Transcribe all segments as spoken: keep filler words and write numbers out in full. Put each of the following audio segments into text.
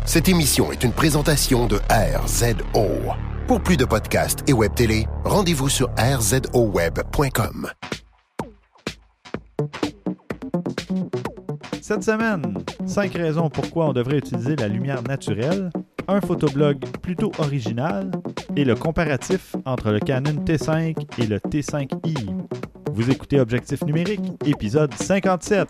Cette émission est une présentation de R Z O. Pour plus de podcasts et web télé, rendez-vous sur r z o web point com. Cette semaine, cinq raisons pourquoi on devrait utiliser la lumière naturelle, un photoblog plutôt original et le comparatif entre le Canon T cinq et le T cinq i. Vous écoutez Objectif numérique, épisode cinquante-sept.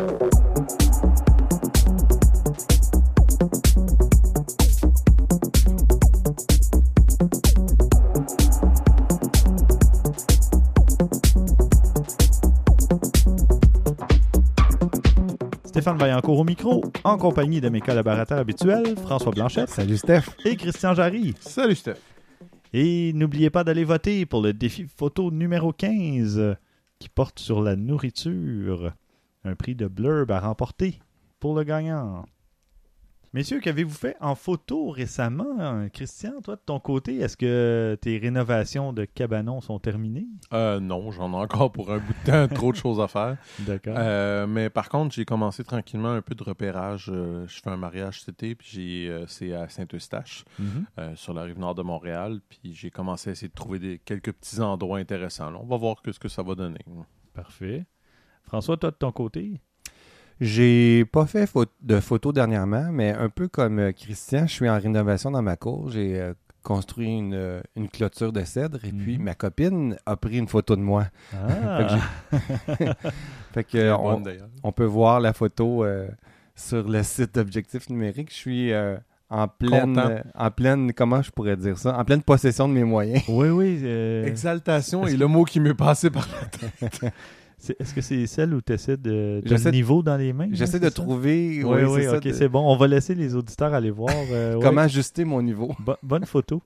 Stéphane Vaillancourt au micro, en compagnie de mes collaborateurs habituels, François Blanchette. Salut Steph. Et Christian Jarry. Salut Steph. Et n'oubliez pas d'aller voter pour le défi photo numéro quinze qui porte sur la nourriture. Un prix de blurb à remporter pour le gagnant. Messieurs, qu'avez-vous fait en photo récemment? Christian, toi de ton côté, est-ce que tes rénovations de cabanon sont terminées? Euh, non, j'en ai encore pour un bout de temps, trop de choses à faire. D'accord. Euh, mais par contre, j'ai commencé tranquillement un peu de repérage. Euh, je fais un mariage cet été, puis j'ai, euh, c'est à Saint-Eustache, Mm-hmm. euh, sur la rive nord de Montréal. Puis j'ai commencé à essayer de trouver des, quelques petits endroits intéressants. Là, on va voir que, ce que ça va donner. Parfait. François, toi de ton côté? J'ai pas fait pho- de photos dernièrement, mais un peu comme euh, Christian, je suis en rénovation dans ma cour. J'ai euh, construit une, euh, une clôture de cèdre et Mhm. puis ma copine a pris une photo de moi. Ah! Fait que Très euh, bonne, on, d'ailleurs. on peut voir la photo euh, sur le site d'Objectif numérique. Je suis euh, en pleine, Content. euh, en pleine, comment je pourrais dire ça, en pleine possession de mes moyens. oui, oui. euh, Exaltation est le mot qui m'est passé par la tête. c'est- est-ce que c'est celle où tu essaies de, de J'essaie le de- niveau dans les mains? J'essaie hein, de c'est ça? trouver Oui, oui, oui, c'est ça, ok, de- c'est bon. On va laisser les auditeurs aller voir. euh, ouais. comment ajuster mon niveau. Bo- bonne photo.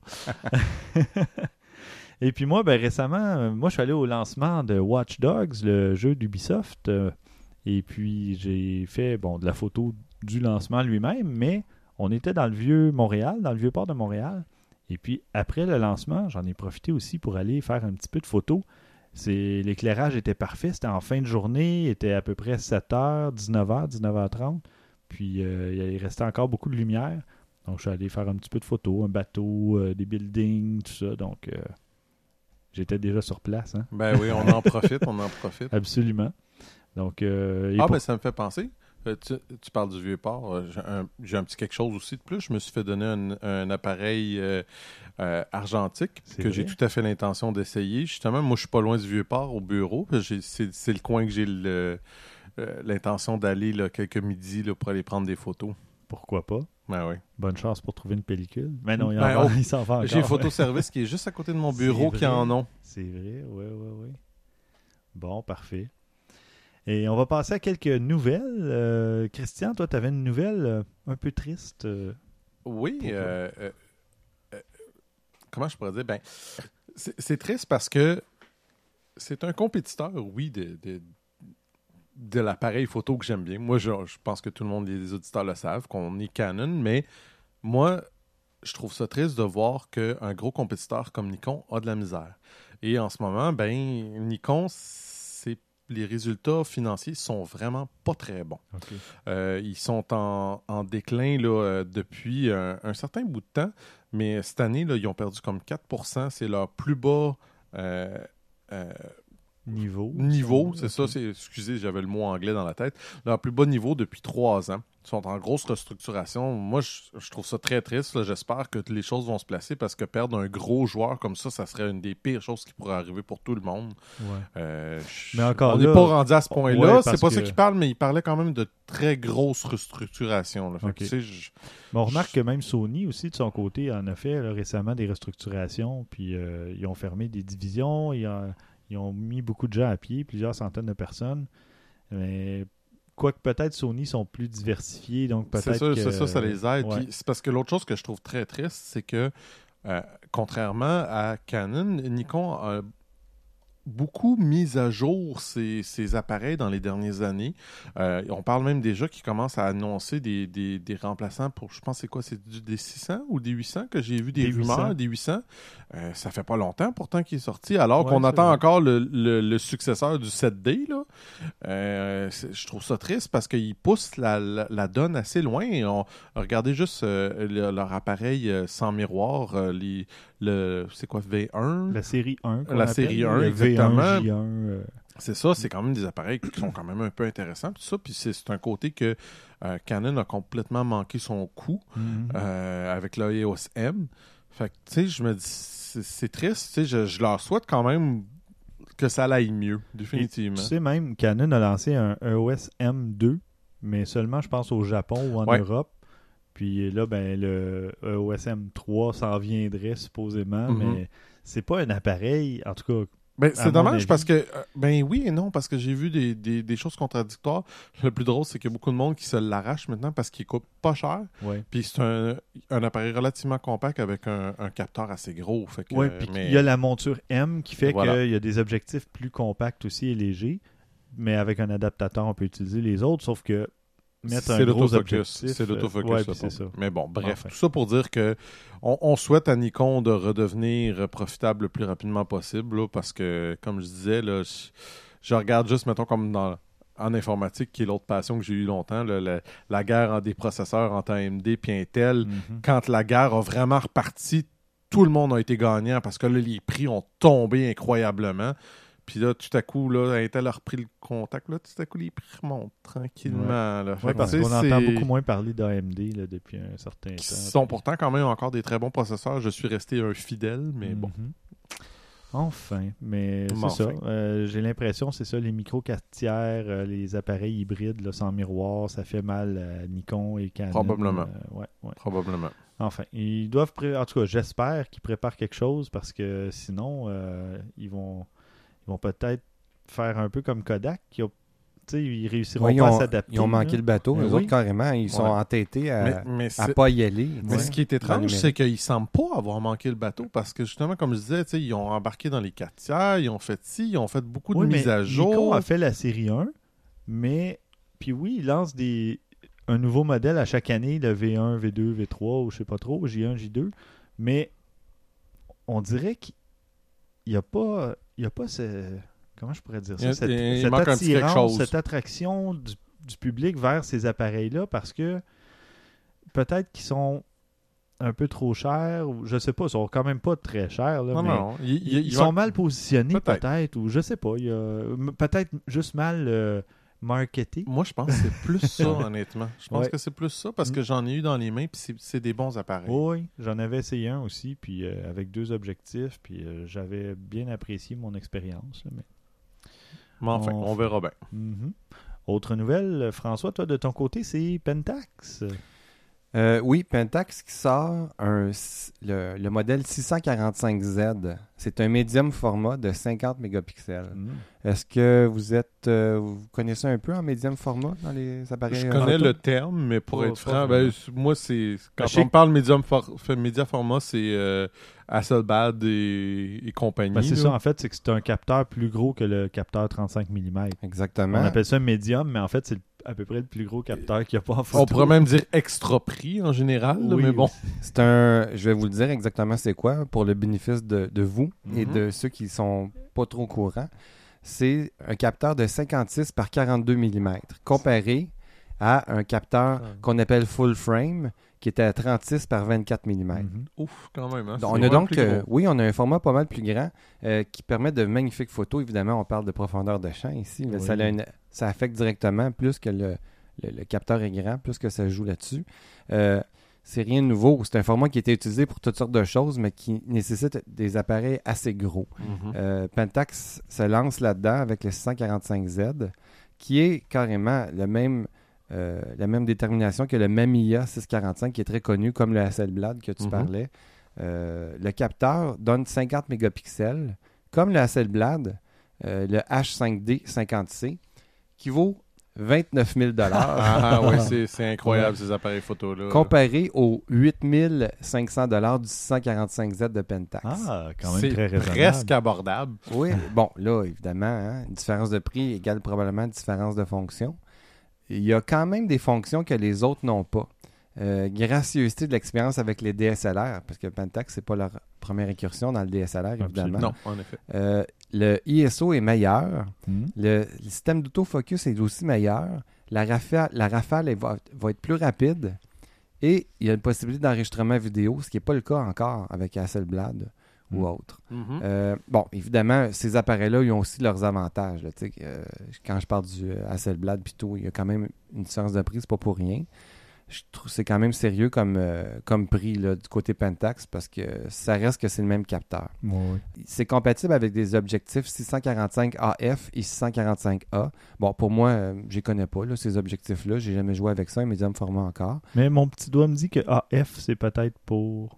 Et puis moi, ben, récemment, euh, moi, je suis allé au lancement de Watch Dogs, le jeu d'Ubisoft. euh, et puis, j'ai fait bon, de la photo du lancement lui-même, mais on était dans le vieux Montréal, dans le vieux port de Montréal. Et puis, après le lancement, j'en ai profité aussi pour aller faire un petit peu de photos. C'est, l'éclairage était parfait, c'était en fin de journée, il était à peu près sept heures, dix-neuf heures, dix-neuf heures trente. Puis, euh, il restait encore beaucoup de lumière. Donc, je suis allé faire un petit peu de photos, un bateau, euh, des buildings, tout ça. Donc, euh, j'étais déjà sur place. Hein? Ben oui, on en profite, on en profite. Absolument. Donc, euh, et Ah, pour- ben ça me fait penser. Euh, tu, tu parles du Vieux-Port. euh, j'ai, un, j'ai un petit quelque chose aussi de plus. Je me suis fait donner un, un appareil euh, euh, argentique C'est que vrai? j'ai tout à fait l'intention d'essayer. Justement, moi, je suis pas loin du Vieux-Port au bureau. J'ai, c'est, c'est le coin que j'ai le, euh, l'intention d'aller là, quelques midis là, pour aller prendre des photos. pourquoi pas? Ben oui. Bonne chance pour trouver une pellicule. Mais non, il, en Ben, vend- oh, il s'en va encore. J'ai Photoservice qui est juste à côté de mon bureau C'est qui en vrai. ont. C'est vrai, oui, oui, oui. Bon, parfait. Et on va passer à quelques nouvelles. Euh, Christian, toi, tu avais une nouvelle euh, un peu triste. euh, Oui. Pour toi. euh, euh, euh, comment je pourrais dire? Ben, c'est, c'est triste parce que c'est un compétiteur, oui, de, de, de l'appareil photo que j'aime bien. Moi, je, je pense que tout le monde, les auditeurs le savent, qu'on est Canon, mais moi, je trouve ça triste de voir qu'un gros compétiteur comme Nikon a de la misère. Et en ce moment, ben, Nikon, c'est, les résultats financiers sont vraiment pas très bons. OK. Euh, ils sont en, en déclin là, euh, depuis un, un certain bout de temps, mais cette année, là, ils ont perdu comme quatre pour cent. C'est leur plus bas euh, euh, Niveau. niveau. C'est OK. ça, c'est, excusez, j'avais le mot anglais dans la tête. Leur plus bas niveau depuis trois ans. Ils sont en grosse restructuration. Moi, je, je trouve ça très triste. Là. J'espère que les choses vont se placer parce que perdre un gros joueur comme ça, ça serait une des pires choses qui pourrait arriver pour tout le monde. Ouais. Euh, Mais je- encore on là- n'est pas rendu à ce point-là. Ouais, c'est parce pas que- ça qu'il parle, mais il parlait quand même de très grosses restructurations. Là. Fait que, Ok. tu sais, je- Mais on remarque que même Sony aussi, de son côté, en a fait là, récemment des restructurations. Puis euh, ils ont fermé des divisions. Ils ont, ils ont mis beaucoup de gens à pied, plusieurs centaines de personnes. Mais quoique peut-être Sony sont plus diversifiés, donc peut-être c'est ça, que... c'est ça, ça les aide. Ouais. Puis c'est parce que l'autre chose que je trouve très triste, c'est que euh, contrairement à Canon, Nikon a beaucoup mis à jour ces, ces appareils dans les dernières années. Euh, on parle même déjà qu'ils commencent à annoncer des, des, des remplaçants pour, je pense, c'est quoi, c'est du, des six cents ou des huit cents que j'ai vu des, Des rumeurs, huit cents. des huit cents. Euh, ça fait pas longtemps pourtant qu'il est sorti, alors Ouais, qu'on c'est attend vrai. encore le, le, le successeur du sept D. Là. Euh, c'est- je trouve ça triste parce qu'ils poussent la, la, la donne assez loin. On, regardez juste euh, le- leur appareil euh, sans miroir, euh, les, le, c'est quoi, V un? La série un. qu'on La appelle, série là, un, le exactement. V un, J un. euh, C'est ça, c'est quand même des appareils qui sont quand même un peu intéressants. Tout ça, puis c'est, c'est un côté que euh, Canon a complètement manqué son coup mhm. euh, avec l'E O S M. Fait que, tu sais, je me dis, c'est, c'est triste. Tu sais, je, je leur souhaite quand même que ça aille mieux, définitivement. Tu sais, même Canon a lancé un E O S M deux, mais seulement, je pense, au Japon ou en Ouais. Europe. Puis là, ben, le E O S M trois s'en viendrait supposément, Mhm. mais c'est pas un appareil, en tout cas. Ben, À c'est mon dommage avis. parce que, euh, ben oui et non, parce que j'ai vu des, des, des choses contradictoires. Le plus drôle, c'est qu'il y a beaucoup de monde qui se l'arrache maintenant parce qu'il coûte pas cher. Ouais. Puis c'est un, un appareil relativement compact avec un, un capteur assez gros. Fait que, Ouais, puis mais- il y a la monture M qui fait Voilà. qu'il y a des objectifs plus compacts aussi et légers, mais avec un adaptateur, on peut utiliser les autres, sauf que mettre c'est un gros l'autofocus. objectif... C'est l'autofocus. euh, ouais, ça, puis c'est pour- ça. Mais bon, bref, Enfin. tout ça pour dire que on, on souhaite à Nikon de redevenir profitable le plus rapidement possible là, parce que, comme je disais, là, je, je regarde juste, mettons, comme dans en informatique, qui est l'autre passion que j'ai eu longtemps, là, la, la guerre en des processeurs entre A M D et Intel. Mhm. Quand la guerre a vraiment reparti, tout le monde a été gagnant parce que là, les prix ont tombé incroyablement. Puis là, tout à coup, là, Intel a repris le contact. Là, tout à coup, les prix remontent tranquillement. Là. Fait Ouais, que, parce tu sais, qu'on entend c'est- beaucoup moins parler d'A M D là, depuis un certain qui temps. sont pourtant quand même encore des très bons processeurs. Je suis resté un fidèle, mais bon. Mhm. Enfin, mais c'est Mais ça. enfin. Euh, j'ai l'impression, c'est ça, les micro quatre tiers, euh, les appareils hybrides là, sans miroir, ça fait mal à Nikon et Canon. Probablement. Euh, ouais, ouais. Probablement. Enfin, ils doivent, pré- en tout cas, j'espère qu'ils préparent quelque chose parce que sinon, euh, ils vont, ils vont peut-être faire un peu comme Kodak, qui a, tu sais, ils réussiront Ouais, ils, pas à ont, s'adapter. ils ont manqué là. le bateau. Ben Eux oui. autres, carrément, ils sont Ouais. entêtés à mais mais à c'est- pas y aller. mais Ouais. ce qui est Dans le étrange, numérique. c'est qu'ils ne semblent pas avoir manqué le bateau parce que justement, comme je disais, tu sais, ils ont embarqué dans les quatre tiers, ils ont fait ci, ils ont fait beaucoup de Oui, mais mises à jour. Nikon a fait la série un, mais puis oui, ils lancent des un nouveau modèle à chaque année, le V un, V deux, V trois ou je sais pas trop, J un, J deux, mais on dirait qu'il n'y a pas il y a pas ce comment je pourrais dire Il y a- ça, cette, il- il cette manque un petit quelque attirance, chose. cette attraction du, du public vers ces appareils-là parce que peut-être qu'ils sont un peu trop chers ou je sais pas, ils sont quand même pas très chers là, Non, mais non. Il, il- ils, il sont manque- mal positionnés Peut-être. peut-être, ou je sais pas. Il y a m- peut-être juste mal euh, marketé. Moi, je pense que c'est plus ça, honnêtement. Je pense Ouais. que c'est plus ça parce que j'en ai eu dans les mains puis c'est, c'est des bons appareils. Oui, j'en avais essayé un aussi, puis euh, avec deux objectifs, puis euh, j'avais bien apprécié mon expérience. là, mais... Mais enfin, On- on verra bien. Mhm. Autre nouvelle, euh, François, toi de ton côté, c'est Pentax. Euh, oui, Pentax qui sort un, s- le, le modèle six cent quarante-cinq Z. C'est un médium format de cinquante mégapixels. Mhm. Est-ce que vous êtes euh, vous connaissez un peu en médium format dans les appareils Je euh, connais photo? le terme, mais pour Pas- être pas franc, vraiment. ben, c- moi, c'est quand Ben, je sais on me parle médium for- fait média format, c'est euh, Hasselblad et, et compagnie. Ben, c'est là. ça, en fait, c'est que c'est un capteur plus gros que le capteur trente-cinq millimètres. Exactement. On appelle ça médium, mais en fait, c'est le- à peu près le plus gros capteur qu'il n'y a pas en photo. On pourrait même dire extra prix en général, là, Oui, mais bon. aussi. C'est un, je vais vous le dire exactement c'est quoi pour le bénéfice de, de vous et Mhm. de ceux qui sont pas trop courants. C'est un capteur de cinquante-six par quarante-deux millimètres comparé à un capteur Ah. qu'on appelle full frame qui était à trente-six par vingt-quatre millimètres. Mhm. Ouf, quand même. Hein, Donc, c'est on a vraiment donc, plus euh, gros. oui, on a un format pas mal plus grand euh, qui permet de magnifiques photos. Évidemment, on parle de profondeur de champ ici, mais Oui. ça, a une- ça affecte directement plus que le, le- le capteur est grand, plus que ça joue là-dessus. Euh, c'est rien de nouveau. C'est un format qui a été utilisé pour toutes sortes de choses, mais qui nécessite des appareils assez gros. Mhm. Euh, Pentax se lance là-dedans avec le six cent quarante-cinq Z, qui est carrément le même, euh, la même détermination que le Mamiya six cent quarante-cinq, qui est très connu, comme le Hasselblad que tu Mhm. parlais. Euh, le capteur donne cinquante mégapixels, comme le Hasselblad, euh, le H cinq D cinquante C, qui vaut vingt-neuf mille dollars. Ah oui, c'est, c'est incroyable ces appareils photo-là. Comparé aux huit mille cinq cents dollars du six cent quarante-cinq Z de Pentax. Ah, quand même c'est très raisonnable. presque abordable. Oui, bon, là, évidemment, hein, une différence de prix égale probablement une différence de fonction. Il y a quand même des fonctions que les autres n'ont pas. Euh, gracieuseté de l'expérience avec les D S L R, parce que Pentax, c'est pas leur première incursion dans le D S L R, évidemment. Absolument. Non, en effet. Euh, le I S O est meilleur. Hmm. Le, le système d'autofocus est aussi meilleur. La rafale, la rafale elle va, va être plus rapide. Et il y a une possibilité d'enregistrement vidéo, ce qui n'est pas le cas encore avec Hasselblad ou Mm. autre. Mhm. Euh, bon, évidemment, ces appareils-là, ils ont aussi leurs avantages. Là, euh, quand je parle du Hasselblad puis tout, il y a quand même une différence de prix, c'est pas pour rien. Je trouve que c'est quand même sérieux comme, euh, comme prix là, du côté Pentax parce que ça reste que c'est le même capteur. Ouais, ouais. C'est compatible avec des objectifs six cent quarante-cinq A F et six cent quarante-cinq A. Bon, pour moi, euh, je les connais pas, là, ces objectifs-là. J'ai jamais joué avec ça, un médium format encore. Mais mon petit doigt me dit que A F, c'est peut-être pour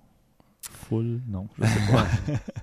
full. Non, je sais pas.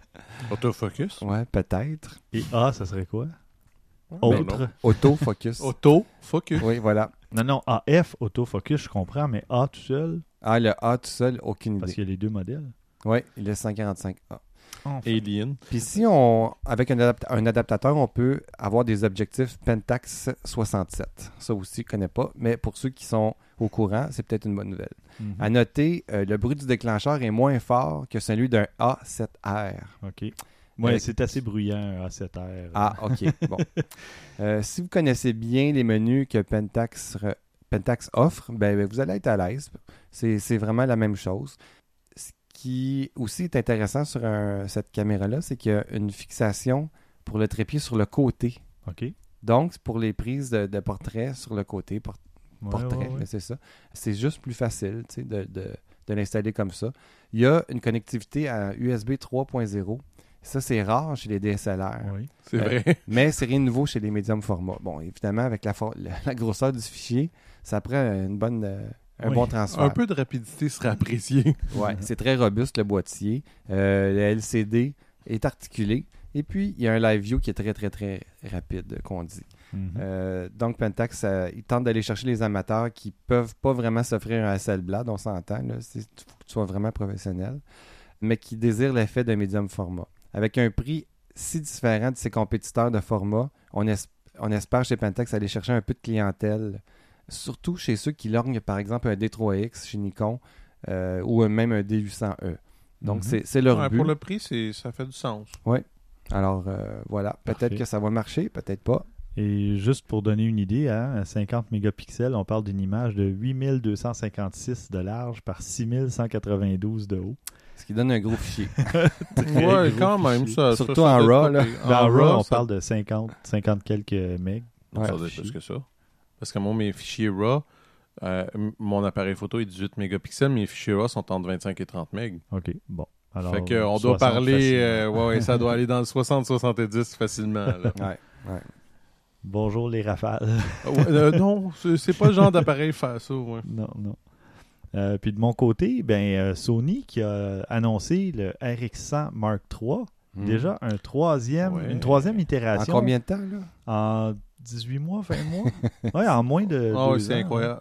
Autofocus. Ouais, peut-être. Et A, ça serait quoi? Ben Autre? non. Autofocus. Autofocus. Oui, voilà. Non, non, A F, autofocus, je comprends, mais A tout seul, Ah, le A tout seul, aucune parce idée. qu'il y a les deux modèles. Oui, il est cent quarante-cinq A. Enfin. Alien. Puis si on, avec un, adapt- un adaptateur, on peut avoir des objectifs Pentax soixante-sept. Ça aussi, je ne connais pas, mais pour ceux qui sont au courant, c'est peut-être une bonne nouvelle. Mhm. À noter, euh, le bruit du déclencheur est moins fort que celui d'un A sept R. OK. Ouais, Avec- c'est assez bruyant, un A sept R. Ah, OK. Bon. Euh, si vous connaissez bien les menus que Pentax, re- Pentax offre, ben, vous allez être à l'aise. C'est, c'est vraiment la même chose. Ce qui aussi est intéressant sur un- cette caméra-là, c'est qu'il y a une fixation pour le trépied sur le côté. OK. Donc, c'est pour les prises de, de portrait sur le côté, por- Ouais, portrait, ouais, ouais. mais c'est ça. C'est juste plus facile tu sais, de, de, de l'installer comme ça. Il y a une connectivité à U S B trois point zéro. Ça, c'est rare chez les D S L R. Oui. C'est Euh, vrai. Mais c'est rien de nouveau chez les médiums formats. Bon, évidemment, avec la, for- la, la grosseur du fichier, ça prend une bonne, euh, un Oui. bon transfert. Un peu de rapidité serait apprécié. Ouais, c'est très robuste, le boîtier. Euh, le L C D est articulé. Et puis, il y a un live view qui est très, très, très rapide, qu'on dit. Mhm. Euh, donc, Pentax, euh, il tente d'aller chercher les amateurs qui peuvent pas vraiment s'offrir un Hasselblad, on s'entend. Il faut que tu sois vraiment professionnel, mais qui désirent l'effet d'un médium format. Avec un prix si différent de ses compétiteurs de format, on, es- on espère chez Pentax aller chercher un peu de clientèle, surtout chez ceux qui lorgnent, par exemple, un D trois X chez Nikon euh, ou même un D huit cents E. Donc, Mhm. c'est, c'est leur Ouais, but. pour le prix, c'est, ça fait du sens. Alors, euh, voilà. Peut-être Parfait. que ça va marcher, peut-être pas. Et juste pour donner une idée, hein, à cinquante mégapixels, on parle d'une image de huit mille deux cent cinquante-six de large par six mille cent quatre-vingt-douze de haut. Ce qui donne un gros fichier. Très Ouais, gros quand même, fichier. ça. Surtout ça, ça en doit être RAW, pas là. pire. Dans En RAW, on ça- parle de cinquante, cinquante quelques megs. Non, ça Ouais. doit être plus que ça. Parce que moi, mes fichiers RAW, euh, m- mon appareil photo est dix-huit mégapixels, mes fichiers RAW sont entre vingt-cinq et trente mégas. OK, bon. Alors, Fait qu'on doit soixante parler, facilement. euh, ouais, ouais, ça doit aller dans le soixante soixante-dix facilement. là. Ouais, ouais. Bonjour les rafales. Ouais, euh, non, c'est, c'est pas le genre d'appareil faire ça. Ouais. non, non. Euh, puis de mon côté, ben, euh, Sony qui a annoncé le R X cent Mark trois. Hmm. Déjà un troisième, Ouais. une troisième En itération. combien de temps, là? En dix-huit mois, vingt mois? Oui, en moins de Ah ouais, deux c'est ans, incroyable.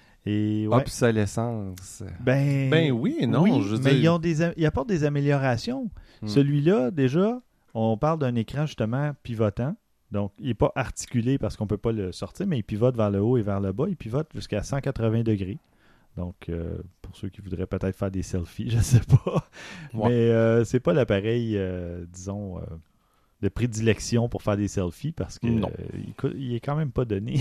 Et ouais, Obsolescence. ben, Ben oui et non, oui, je veux mais dire- ils, ont des, a- ils apportent des améliorations. Hmm. Celui-là, déjà, on parle d'un écran justement pivotant. Donc, il n'est pas articulé parce qu'on ne peut pas le sortir, mais il pivote vers le haut et vers le bas. Il pivote jusqu'à cent quatre-vingts degrés. Donc, euh, pour ceux qui voudraient peut-être faire des selfies, je ne sais pas. Ouais. Mais euh, c'est pas l'appareil, euh, disons, euh, de prédilection pour faire des selfies parce que Non. euh, il, co- il est quand même pas donné.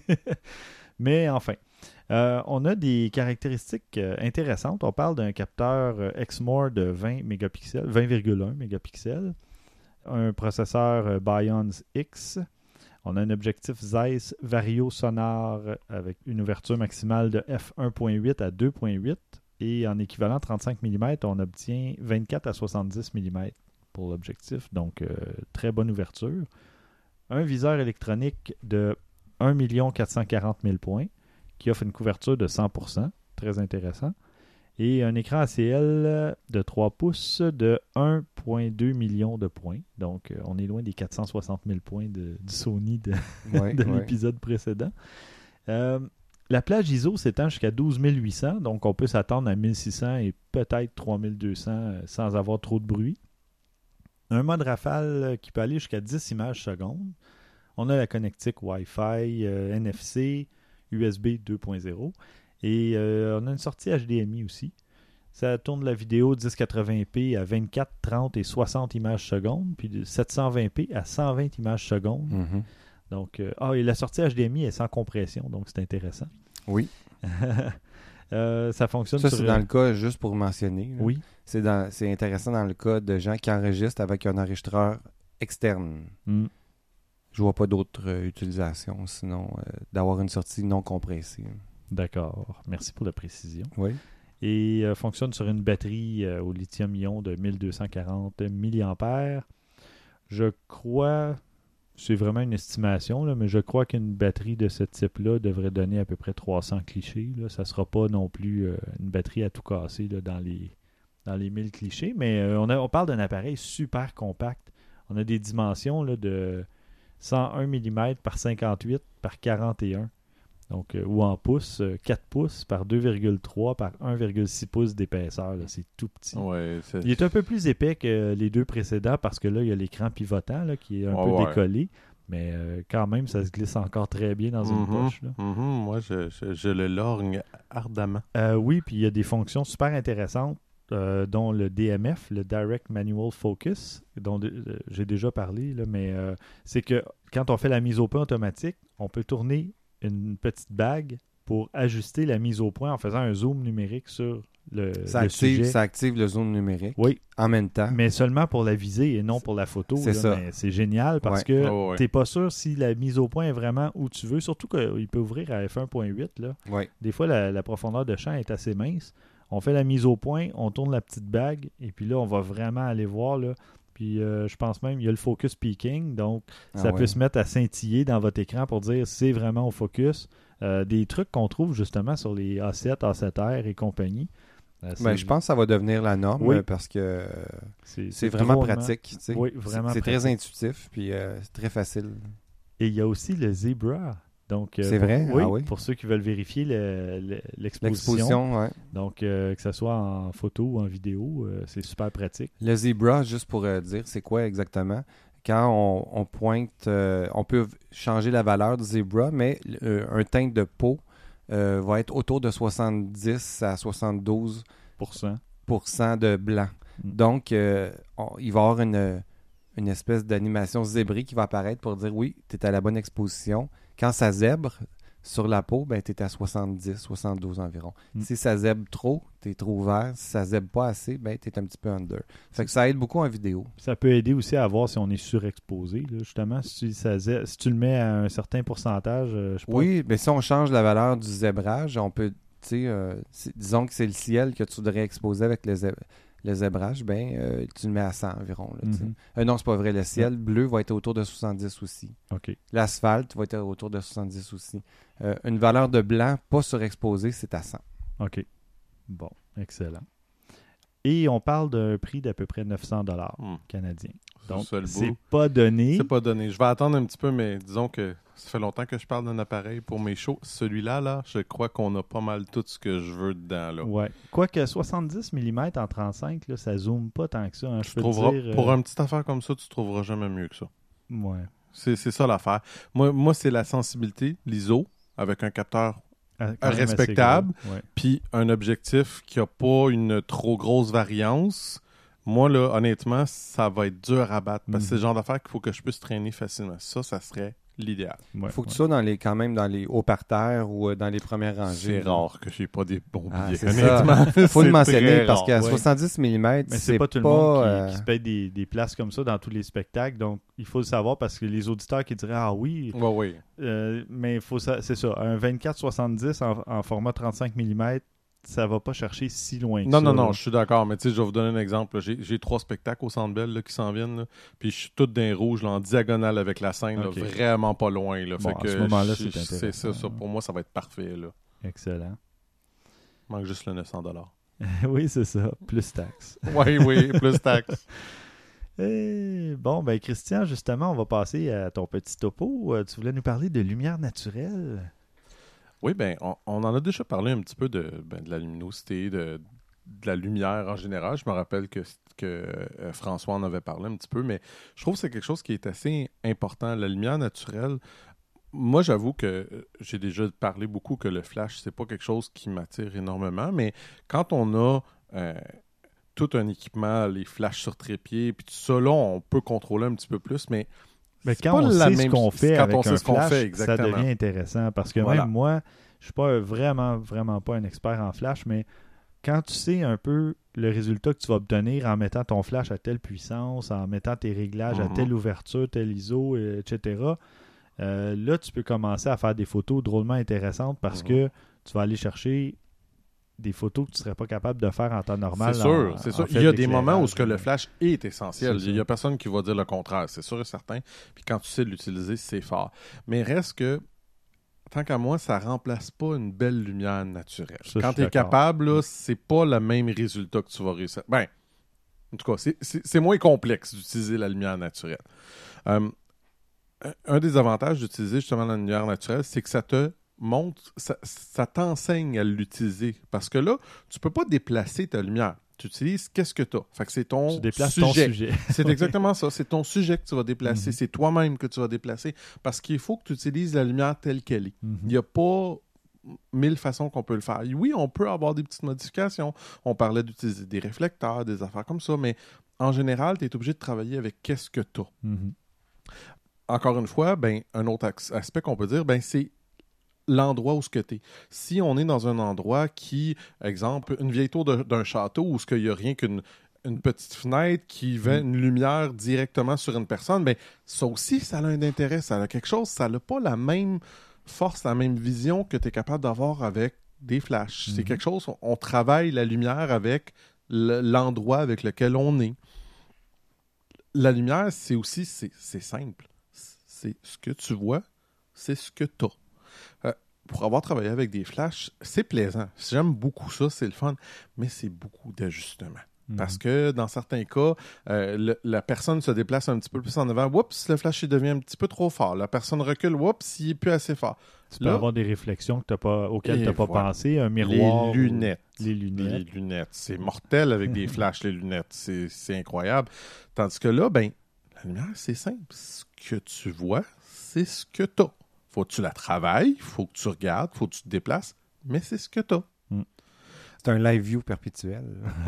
Mais enfin, euh, on a des caractéristiques euh, intéressantes. On parle d'un capteur euh, Exmor de vingt mégapixels, vingt virgule un mégapixels, un processeur euh, Bions X. On a un objectif Zeiss Vario sonore avec une ouverture maximale de f un virgule huit à deux virgule huit et en équivalent trente-cinq millimètres, on obtient vingt-quatre à soixante-dix millimètres pour l'objectif. Donc, euh, très bonne ouverture. Un viseur électronique de un million quatre cent quarante mille points qui offre une couverture de cent pour cent. Très intéressant. Et un écran A C L de trois pouces de un virgule deux million de points. Donc, euh, on est loin des quatre cent soixante mille points de, du Sony de, Ouais, de ouais. l'épisode précédent. Euh, la plage I S O s'étend jusqu'à douze mille huit cents. Donc, on peut s'attendre à mille six cents et peut-être trois mille deux cents euh, sans avoir trop de bruit. Un mode rafale euh, qui peut aller jusqu'à dix images secondes. On a la connectique Wi-Fi, euh, N F C, U S B deux point zéro. Et euh, on a une sortie H D M I aussi. Ça tourne la vidéo dix quatre-vingts p à vingt-quatre, trente et soixante images secondes, puis de sept cent vingt p à cent vingt images secondes. Mhm. Donc, euh, ah, et la sortie H D M I est sans compression, donc c'est intéressant. Oui. euh, ça fonctionne Ça, sur... c'est dans le cas, juste pour mentionner. là. Oui. C'est, dans, c'est intéressant dans le cas de gens qui enregistrent avec un enregistreur externe. Mm. Je vois pas d'autre euh, utilisation, sinon euh, d'avoir une sortie non compressée. D'accord. Merci pour la précision. Oui. Et euh, fonctionne sur une batterie euh, au lithium-ion de mille deux cent quarante milliampères. Je crois, c'est vraiment une estimation, là, mais je crois qu'une batterie de ce type-là devrait donner à peu près trois cents clichés. Là. Ça ne sera pas non plus euh, une batterie à tout casser là, dans les dans les mille clichés, mais euh, on, a, on parle d'un appareil super compact. On a des dimensions là, de cent un millimètres par cinquante-huit par quarante et un. Donc, euh, ou en pouces, euh, quatre pouces par deux virgule trois par un virgule six pouces d'épaisseur. Là. C'est tout petit. Ouais, c'est... Il est un peu plus épais que les deux précédents parce que là, il y a l'écran pivotant là, qui est un Ouais, peu ouais. décollé. Mais euh, quand même, ça se glisse encore très bien dans une Mhm, poche. Là. mhm. Moi, je, je, je le lorgne ardemment. Euh, oui, puis il y a des fonctions super intéressantes, euh, dont le D M F, le Direct Manual Focus, dont de- euh, j'ai déjà parlé, là, mais euh, c'est que quand on fait la mise au point automatique, on peut tourner une petite bague pour ajuster la mise au point en faisant un zoom numérique sur le, Ça, le active, sujet. ça active le zoom numérique Oui, en même temps. mais seulement pour la visée et non pour la photo. C'est là. ça. Mais c'est génial parce Ouais. que Oh, ouais. t'es pas sûr si la mise au point est vraiment où tu veux, surtout qu'il peut ouvrir à f un point huit. Là. Ouais. Des fois, la, la profondeur de champ est assez mince. On fait la mise au point, on tourne la petite bague, et puis là, on va vraiment aller voir. Là. Puis euh, je pense même, il y a le focus peaking, donc Ah ça ouais. peut se mettre à scintiller dans votre écran pour dire c'est vraiment au focus. Euh, des trucs qu'on trouve justement sur les A sept, A sept R et compagnie. Euh, Ben, je pense que ça va devenir la norme Oui. euh, parce que euh, c'est, c'est vraiment drôlement- pratique. tu sais. Oui, C'est- vraiment C'est très pratique. intuitif puis euh, c'est très facile. Et il y a aussi le Zebra. Donc, euh, C'est pour- vrai? Oui, Ah oui? pour ceux qui veulent vérifier le- le- l'exposition. L'exposition, ouais. Donc, euh, que ce soit en photo ou en vidéo, euh, c'est super pratique. Le Zebra, juste pour euh, dire, c'est quoi exactement? Quand on, on pointe, euh, on peut v- changer la valeur du Zebra, mais euh, un teint de peau euh, va être autour de soixante-dix à soixante-douze Pour cent. pour cent de blanc. Mm. Donc, euh, on- il va y avoir une, une espèce d'animation zébrée qui va apparaître pour dire oui, tu es à la bonne exposition. Quand ça zèbre sur la peau, ben, tu es à soixante-dix, soixante-douze environ. Mm. Si ça zèbre trop, tu es trop vert. Si ça zèbre pas assez, ben, tu es un petit peu under. Fait que ça aide beaucoup en vidéo. Ça peut aider aussi à voir si on est surexposé. Là, justement, si tu, ça zè- si tu le mets à un certain pourcentage, euh, je sais pas. Oui, mais si on change la valeur du zébrage, on peut, tu sais, euh, c'est- disons que c'est le ciel que tu voudrais exposer avec le, zé- le zébrage, ben, euh, tu le mets à cent environ. Là, tu sais. Mhm. Euh, non, c'est pas vrai. Le ciel bleu va être autour de soixante-dix aussi. OK. L'asphalte va être autour de soixante-dix aussi. Euh, une valeur de blanc pas surexposée, c'est à cent. OK. Bon, excellent. Et on parle d'un prix d'à peu près neuf cents dollars Hmm. canadiens. C'est Donc, ça, le c'est bout. pas donné. C'est pas donné. Je vais attendre un petit peu, mais disons que ça fait longtemps que je parle d'un appareil pour mes shows. Celui-là, là, je crois qu'on a pas mal tout ce que je veux dedans. Là. Ouais. Quoique soixante-dix millimètres en trente-cinq, là, ça zoome pas tant que ça. hein, je Tu peux te trouveras, dire, euh, Pour une petite affaire comme ça, tu trouveras jamais mieux que ça. ouais. C'est, c'est ça l'affaire. Moi, moi c'est la sensibilité, l'I S O, avec un capteur, Ah, quand même assez respectable. gros. Ouais. puis un objectif qui a pas une trop grosse variance. Moi, là, honnêtement, ça va être dur à battre. Parce que c'est le genre d'affaire qu'il faut que je puisse traîner facilement. Ça, ça serait l'idéal. Ouais, Il faut que ouais. tu sois dans les, quand même dans les hauts parterres ou euh, dans les premières rangées. C'est rare que j'ai pas des bons Ah, billets. c'est ça. honnêtement, Il faut le C'est mentionner très parce rare. qu'à ouais. soixante-dix millimètres, Mais c'est c'est pas tout le monde qui, euh, qui se paye des, des places comme ça dans tous les spectacles. Donc, il faut le savoir parce que les auditeurs qui diraient Ah oui, Ouais, oui. euh, mais il faut ça, c'est ça. Un vingt-quatre soixante-dix en, en format trente-cinq millimètres, ça va pas chercher si loin que Non, ça. non, non, là. je suis d'accord. Mais tu sais, je vais vous donner un exemple. là. J'ai, j'ai trois spectacles au Centre Bell là, qui s'en viennent. là. Puis je suis tout d'un rouge, là, en diagonale avec la scène. là, Ok. vraiment pas loin. Là. Bon, fait à que ce moment-là, je- c'est C'est intéressant. ça, ça. Pour moi, ça va être parfait. Là. Excellent. Il manque juste le neuf cents dollars. Oui, c'est ça. Plus taxes. Oui, oui, plus taxes. Et bon, ben Christian, justement, on va passer à ton petit topo. Euh, Tu voulais nous parler de lumière naturelle. Oui, ben, on, on en a déjà parlé un petit peu de, ben, de la luminosité, de, de la lumière en général. Je me rappelle que, que euh, François en avait parlé un petit peu, mais je trouve que c'est quelque chose qui est assez important. La lumière naturelle, moi, j'avoue que euh, j'ai déjà parlé beaucoup que le flash, c'est pas quelque chose qui m'attire énormément, mais quand on a euh, tout un équipement, les flashs sur trépied, puis tout ça, là, on peut contrôler un petit peu plus, mais Mais c'est quand pas on la sait ce même- qu'on fait quand avec on sait un ce qu'on flash, fait, ça exactement. devient intéressant. Parce que Voilà. même moi, je suis pas vraiment, vraiment pas un expert en flash, mais quand tu sais un peu le résultat que tu vas obtenir en mettant ton flash à telle puissance, en mettant tes réglages à Mhm. telle ouverture, tel I S O, euh, et cetera, euh, là, tu peux commencer à faire des photos drôlement intéressantes parce Mhm. que tu vas aller chercher des photos que tu ne serais pas capable de faire en temps normal. C'est sûr, en- c'est en sûr. fait Il y a des moments où d'éclairage. ce que le flash est essentiel. C'est Il n'y ça. a personne qui va dire le contraire, c'est sûr et certain. Puis quand tu sais l'utiliser, c'est fort. Mais reste que, tant qu'à moi, ça remplace pas une belle lumière naturelle. Ça, je quand suis tu es d'accord. capable, là, c'est pas le même résultat que tu vas réussir. Ben, en tout cas, c'est- c'est c'est moins complexe d'utiliser la lumière naturelle. Euh, un des avantages d'utiliser justement la lumière naturelle, c'est que ça te montre, ça, ça t'enseigne à l'utiliser. Parce que là, tu peux pas déplacer ta lumière. Tu utilises qu'est-ce que tu as. Fait que c'est ton Tu déplaces sujet. ton sujet. C'est exactement ça. C'est ton sujet que tu vas déplacer. Mhm. C'est toi-même que tu vas déplacer. Parce qu'il faut que tu utilises la lumière telle qu'elle est. Mhm. Il n'y a pas mille façons qu'on peut le faire. Oui, on peut avoir des petites modifications. On parlait d'utiliser des réflecteurs, des affaires comme ça, mais en général, tu es obligé de travailler avec qu'est-ce que tu as. Mhm. Encore une fois, ben, un autre ax- aspect qu'on peut dire, ben, c'est l'endroit où ce que tu es. Si on est dans un endroit qui, exemple, une vieille tour de- d'un château où il n'y a rien qu'une une petite fenêtre qui met une lumière directement sur une personne, ben, ça aussi, ça a un intérêt, ça a quelque chose, ça n'a pas la même force, la même vision que tu es capable d'avoir avec des flashs. C'est Mhm. quelque chose, on, on travaille la lumière avec le- l'endroit avec lequel on est. La lumière, c'est aussi, c'est c'est simple. C'est ce que tu vois, c'est ce que tu as. Euh, pour avoir travaillé avec des flashs, c'est plaisant. J'aime beaucoup ça, c'est le fun, mais c'est beaucoup d'ajustements. Mhm. Parce que dans certains cas, euh, le- la personne se déplace un petit peu plus en avant. Oups, le flash il devient un petit peu trop fort. La personne recule. Oups, il n'est plus assez fort. Tu peux Là- avoir des réflexions que t'as pas, auxquelles Et tu n'as pas voilà. pensé. Un miroir. Les lunettes. ou- Les lunettes. Les lunettes. C'est mortel avec des flashs, les lunettes. C'est c'est incroyable. Tandis que là, ben, la lumière, c'est simple. Ce que tu vois, c'est ce que tu as. Faut que tu la travailles, faut que tu regardes, faut que tu te déplaces, mais c'est ce que tu as. C'est un live view perpétuel.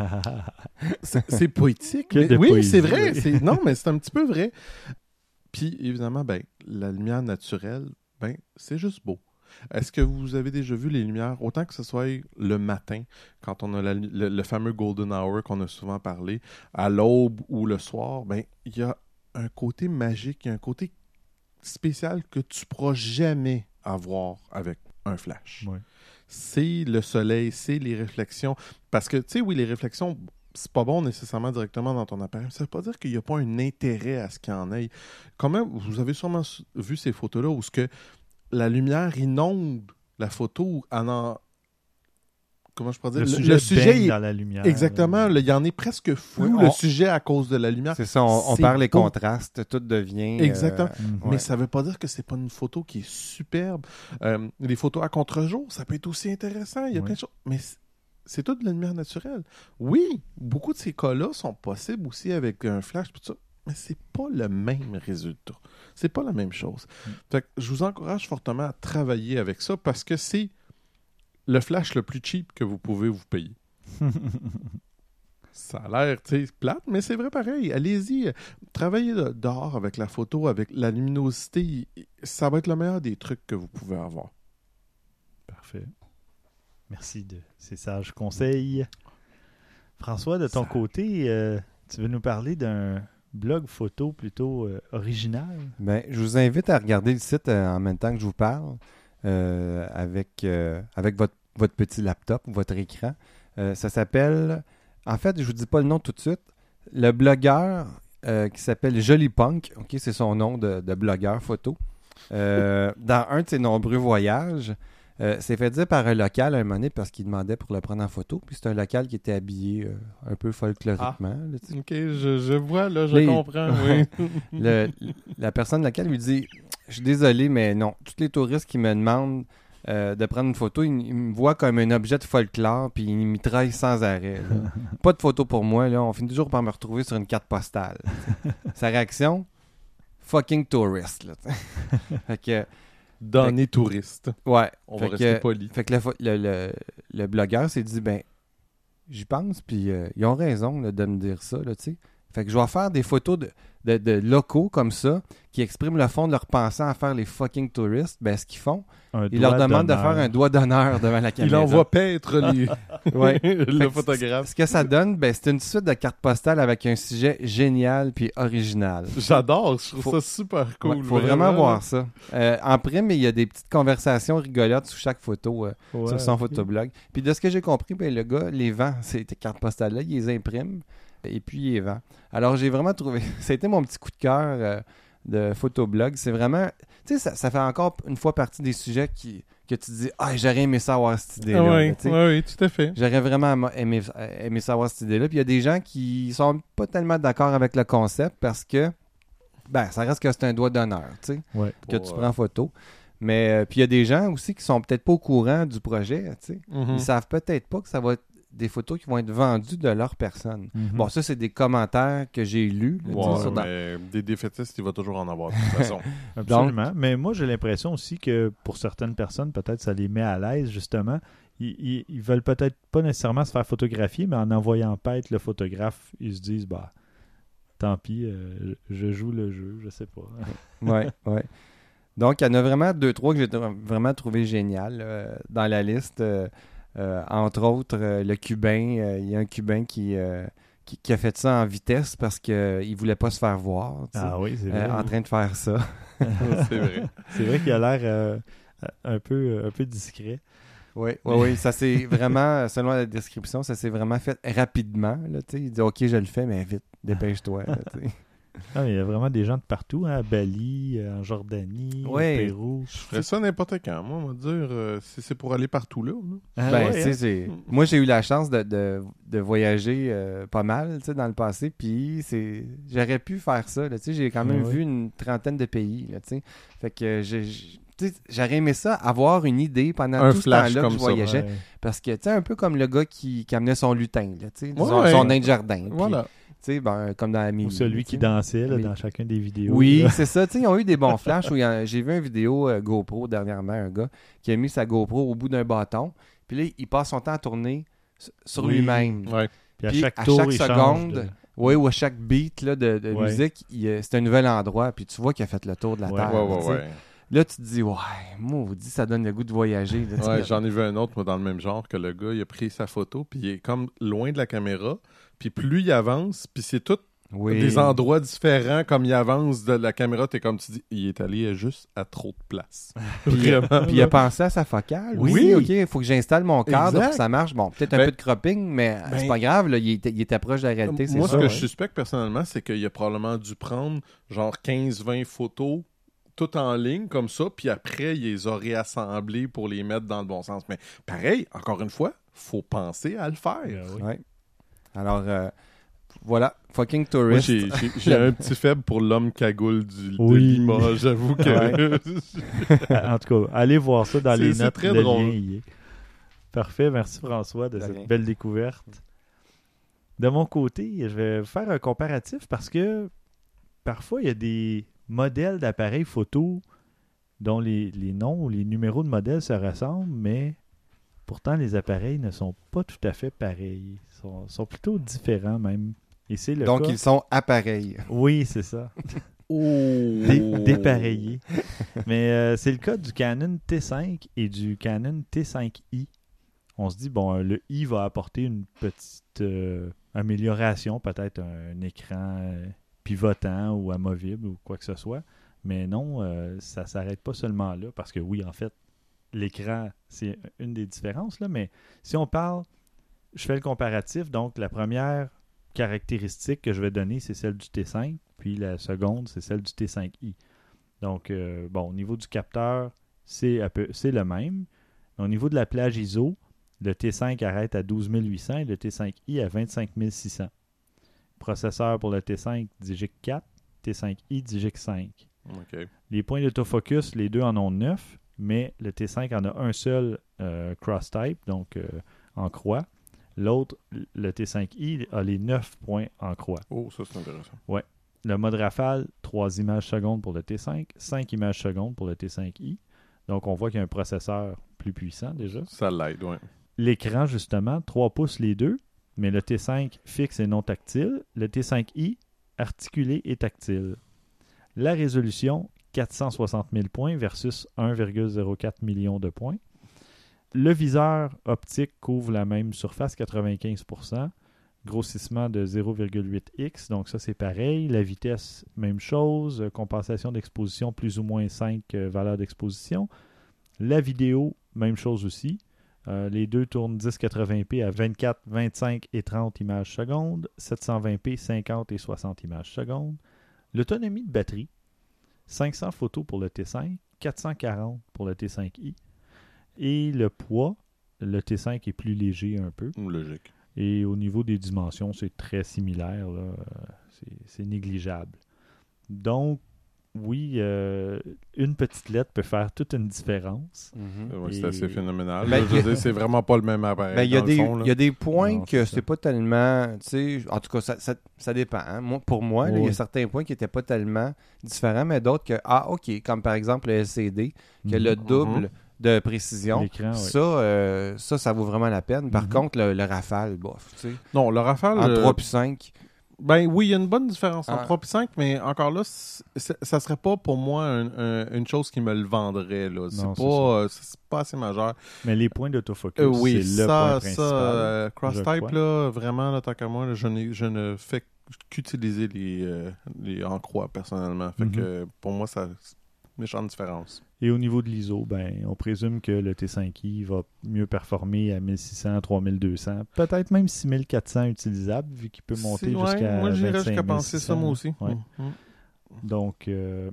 C'est c'est poétique. Que mais- de oui, poésie, c'est vrai. oui. c'est- Non, mais c'est un petit peu vrai. Puis, évidemment, ben, la lumière naturelle, ben, c'est juste beau. Est-ce que vous avez déjà vu les lumières, autant que ce soit le matin, quand on a la- le, le fameux golden hour qu'on a souvent parlé, à l'aube ou le soir, ben, il y a un côté magique, il y a un côté spécial que tu ne pourras jamais avoir avec un flash. Ouais. C'est le soleil, c'est les réflexions. Parce que, tu sais, oui, les réflexions, c'est pas bon nécessairement directement dans ton appareil. Ça veut pas dire qu'il n'y a pas un intérêt à ce qu'il y en ait. Quand même, vous avez sûrement su- vu ces photos-là où ce que la lumière inonde la photo en en... Comment je pourrais dire? Le, Le- sujet, le sujet baigne est- dans la lumière. Exactement. là, Il y en est presque fou, Oui, le on- sujet, à cause de la lumière. C'est ça, on, on C'est perd les beau. contrastes, tout devient... euh, Exactement. Mhm. Mais Ouais. ça veut pas dire que c'est pas une photo qui est superbe. Euh, les photos à contre-jour, ça peut être aussi intéressant. Il y a Oui. plein de choses. Mais c'est- c'est tout de la lumière naturelle. Oui, beaucoup de ces cas-là sont possibles aussi avec un flash, tout ça, mais c'est pas le même résultat. C'est pas la même chose. Mm. Fait que je vous encourage fortement à travailler avec ça parce que c'est le flash le plus cheap que vous pouvez vous payer. Ça a l'air, tu sais, plate, mais c'est vrai pareil. Allez-y, euh, travaillez de- dehors avec la photo, avec la luminosité. Il- Ça va être le meilleur des trucs que vous pouvez avoir. Parfait. Merci de ces sages conseils. François, de ton Ça- côté, euh, tu veux nous parler d'un blog photo plutôt euh, original? Ben, je vous invite à regarder le site euh, en même temps que je vous parle euh, avec, euh, avec votre, votre petit laptop, votre écran. Euh, ça s'appelle... En fait, je vous dis pas le nom tout de suite. Le blogueur euh, qui s'appelle Jolly Punk, ok, c'est son nom de, de blogueur photo. Euh, dans un de ses nombreux voyages, Euh, c'est fait dire par un local à un moment donné parce qu'il demandait pour le prendre en photo. Puis c'est un local qui était habillé euh, un peu folkloriquement. Ah. Là, tu sais. OK, je, je vois, là, je Là, il- comprends, oui. Le- la personne locale lui dit « Je suis désolé, mais non. Tous les touristes qui me demandent euh, de prendre une photo, ils, ils me voient comme un objet de folklore puis ils mitraillent sans arrêt. là. Pas de photo pour moi. Là. On finit toujours par me retrouver sur une carte postale. » Sa réaction « Fucking tourist. » là, tu sais. Fait que, Donné touriste. ouais. On Fait va rester que- poli. Fait que le, pho- le, le, le blogueur s'est dit, ben, j'y pense, puis euh, ils ont raison là, de me dire ça, là, tu sais. Fait que je vais faire des photos de, de, de locaux comme ça, qui expriment le fond de leur pensée à faire les fucking touristes. Ben, ce qu'ils font, Un ils leur doigt demandent de d'honneur. faire un doigt d'honneur devant la Il caméra. envoie paître les... Ouais. le Fait que photographe. Ce que ça donne, ben, c'est une suite de cartes postales avec un sujet génial puis original. J'adore, je trouve Faut- ça super cool. Il faut vraiment voir ça. Euh, en prime, il y a des petites conversations rigolotes sous chaque photo euh, Ouais, sur son ok. photoblog. Puis de ce que j'ai compris, ben, le gars les vend, ces cartes postales-là, il les imprime et puis il les vend. Alors j'ai vraiment trouvé, ça a été mon petit coup de cœur euh, de photoblog. C'est vraiment, tu sais, ça, ça fait encore une fois partie des sujets qui, que tu te dis, ah, j'aurais aimé ça avoir cette idée-là. Oui, là, tu sais. oui, tout à fait. J'aurais vraiment aimé, aimé savoir cette idée-là. Puis il y a des gens qui sont pas tellement d'accord avec le concept parce que, ben, ça reste que c'est un doigt d'honneur, tu sais, Ouais. que Pour, tu euh, prends en photo. Mais euh, puis il y a des gens aussi qui sont peut-être pas au courant du projet, tu sais. Mhm. Ils savent peut-être pas que ça va être des photos qui vont être vendues de leur personne. Mhm. Bon, ça, c'est des commentaires que j'ai lus. là, tu sais, Ouais, sur dans- mais des défaitistes, il va toujours en avoir de toute façon. Absolument. Mais moi, j'ai l'impression aussi que pour certaines personnes, peut-être ça les met à l'aise, justement. Ils, ils, ils veulent peut-être pas nécessairement se faire photographier, mais en envoyant paître le photographe, ils se disent, bah, tant pis, euh, je joue le jeu, je sais pas. Ouais, ouais. Donc, il y en a vraiment deux, trois que j'ai tr- vraiment trouvé génial euh, dans la liste. Euh, euh, entre autres, euh, le Cubain. euh, Il y a un Cubain qui, euh, qui, qui a fait ça en vitesse parce qu'il ne voulait pas se faire voir. tu sais, Ah oui, c'est euh, vrai. en train de faire ça. C'est vrai. C'est vrai qu'il a l'air euh, un, peu, un peu discret. Oui, oui, oui. Ça s'est vraiment, selon la description, ça s'est vraiment fait rapidement. Là, tu sais. Il dit OK, je le fais, mais vite, dépêche-toi. là, tu sais. Ah, il y a vraiment des gens de partout, hein, à Bali, euh, en Jordanie, Ouais. au Pérou. Je ferais ça n'importe quand. Moi, on va dire, euh, c'est c'est pour aller partout là. là. Ah, Ben, ouais, tu sais, hein? c'est- moi, j'ai eu la chance de, de, de voyager euh, pas mal tu sais, dans le passé, puis c'est... j'aurais pu faire ça. Là, tu sais, j'ai quand même Ah vu oui. une trentaine de pays. Là, tu sais. Fait que j'ai, j'ai- tu sais, j'aurais aimé ça, avoir une idée pendant Un tout ce flash temps-là que comme je ça, voyageais. Ouais. Parce que, tu sais, un peu comme le gars qui, qui amenait son lutin, là, tu sais, Ouais, son, ouais. son nain de jardin. Puis, Voilà. tu sais, ben, comme dans la Ou celui qui dansait dansait là, Mais- dans chacun des vidéos. Oui, là. c'est ça. Tu sais, ils ont eu des bons flashs. Où il y en- j'ai vu une vidéo euh, GoPro dernièrement, un gars qui a mis sa GoPro au bout d'un bâton. Puis là, il passe son temps à tourner s- sur Oui. lui-même. Ouais. Puis à Puis chaque à tour, chaque il change seconde, de- Oui, ou à chaque beat là, de, de Ouais. musique, il, euh, c'est un nouvel endroit. Puis tu vois qu'il a fait le tour de la Ouais. Terre. Ouais, là, ouais, tu sais. ouais. Là, tu te dis, ouais, maudit, ça donne le goût de voyager. là, tu sais. Ouais, j'en ai vu un autre, moi, dans le même genre, que le gars, il a pris sa photo, puis il est comme loin de la caméra, puis plus il avance, puis c'est tout Oui. des endroits différents, comme il avance de la caméra, t'es comme tu dis, il est allé juste à trop de place. Vraiment. Puis il a pensé à sa focale. Oui. Oui, OK, il faut que j'installe mon cadre Exact. pour que ça marche. Bon, peut-être un Ben- peu de cropping, mais Ben- c'est pas grave. Là, il, était, il était proche de la réalité, c'est Moi, ça. ce que ouais. je suspecte personnellement, c'est qu'il a probablement dû prendre genre quinze vingt photos tout en ligne comme ça, puis après, il les a réassemblées pour les mettre dans le bon sens. Mais pareil, encore une fois, faut penser à le faire. Ah oui. Ouais. Alors, euh, voilà, fucking Moi, tourist. j'ai, j'ai- j'ai un petit faible pour l'homme cagoule du, de Oui. Lima. J'avoue que... En tout cas, allez voir ça dans C'est- les c'est notes. très le drôle. lien y est. Parfait, merci François de De cette rien. belle découverte. De mon côté, je vais faire un comparatif parce que parfois il y a des modèles d'appareils photo dont les, les noms ou les numéros de modèles se ressemblent, mais pourtant les appareils ne sont pas tout à fait pareils. Ils sont, sont plutôt différents même. Et c'est le Donc, cas. ils sont appareils. Oui, c'est ça. Oh. Dé- dépareillé. Mais euh, c'est le cas du Canon T cinq et du Canon T cinq i. On se dit, bon, euh, le i va apporter une petite euh, amélioration, peut-être un, un écran euh, pivotant ou amovible ou quoi que ce soit. Mais non, euh, ça s'arrête pas seulement là, parce que oui, en fait, l'écran, c'est une des différences, là, mais si on parle, je fais le comparatif, donc la première caractéristique que je vais donner, c'est celle du T cinq, puis la seconde, c'est celle du T cinq i. Donc, euh, bon, au niveau du capteur, c'est, un peu- c'est le même. Au niveau de la plage I S O, le T cinq arrête à douze mille huit cents et le T cinq i à vingt-cinq mille six cents. Processeur pour le T cinq Digic quatre, T cinq i Digic cinq. OK. Les points d'autofocus, les deux en ont neuf, mais le T cinq en a un seul euh, cross-type, donc euh, en croix. L'autre, le T cinq i, a les neuf points en croix. Oh, ça, c'est intéressant. Ouais. Le mode rafale, trois images secondes pour le T cinq, cinq images secondes pour le T cinq i. Donc, on voit qu'il y a un processeur plus puissant déjà. Ça l'aide, oui. L'écran, justement, trois pouces les deux, mais le T cinq fixe et non tactile. Le T cinq i, articulé et tactile. La résolution, quatre cent soixante mille points versus un virgule zéro quatre million de points. Le viseur optique couvre la même surface, quatre-vingt-quinze pour cent. Grossissement de zéro virgule huit x, donc ça c'est pareil. La vitesse, même chose. Compensation d'exposition, plus ou moins cinq euh, valeurs d'exposition. La vidéo, même chose aussi. Euh, les deux tournent dix quatre-vingts p à vingt-quatre, vingt-cinq et trente images secondes. sept cent vingt p, cinquante et soixante images secondes. L'autonomie de batterie, cinq cents photos pour le T cinq, quatre cent quarante pour le T cinq i. Et le poids, le T cinq est plus léger un peu. Logique. Et au niveau des dimensions, c'est très similaire. Là. C'est, c'est négligeable. Donc, oui, euh, une petite lettre peut faire toute une différence. Mhm. Ouais, Et- c'est assez phénoménal. Ben, Là, je veux dire, c'est vraiment pas le même appareil. Ben, il y a dans des, le fond, là. il y a des points Non, que c'est c'est ça. pas tellement, tu sais, en tout cas, ça, ça, ça dépend. hein. Moi, pour moi, là, il y a Oui. certains points qui n'étaient pas tellement différents, mais d'autres que, ah, OK, comme par exemple le L C D, qui a le Mhm. double de précision. L'écran, oui. ça, euh, ça, ça vaut vraiment la peine. Par Mhm. contre, le, le Rafale, bof, tu sais, Non, le Rafale. entre euh, trois et cinq. Ben oui, il y a une bonne différence entre Ah. trois et cinq, mais encore là, c'est- c'est- ça serait pas pour moi un- un- une chose qui me le vendrait. Là. C'est, Non, c'est pas, euh, c'est pas assez majeur. Mais les points d'autofocus, Euh, oui, c'est le ça, point ça, principal. euh, je cross-type, crois. là, vraiment, là, tant qu'à moi, là, je, n'ai- je ne fais qu'utiliser les, euh, les en croix personnellement. Fait Mhm. que pour moi, ça c'est une méchante différence. Et au niveau de l'I S O, ben, on présume que le T cinq i va mieux performer à mille six cents, trois mille deux cents, peut-être même six mille quatre cents utilisables, vu qu'il peut monter C'est- ouais, jusqu'à moi, j'irais jusqu'à vingt-cinq mille penser six ça, cents. moi aussi. Ouais. Mhm. Donc, euh,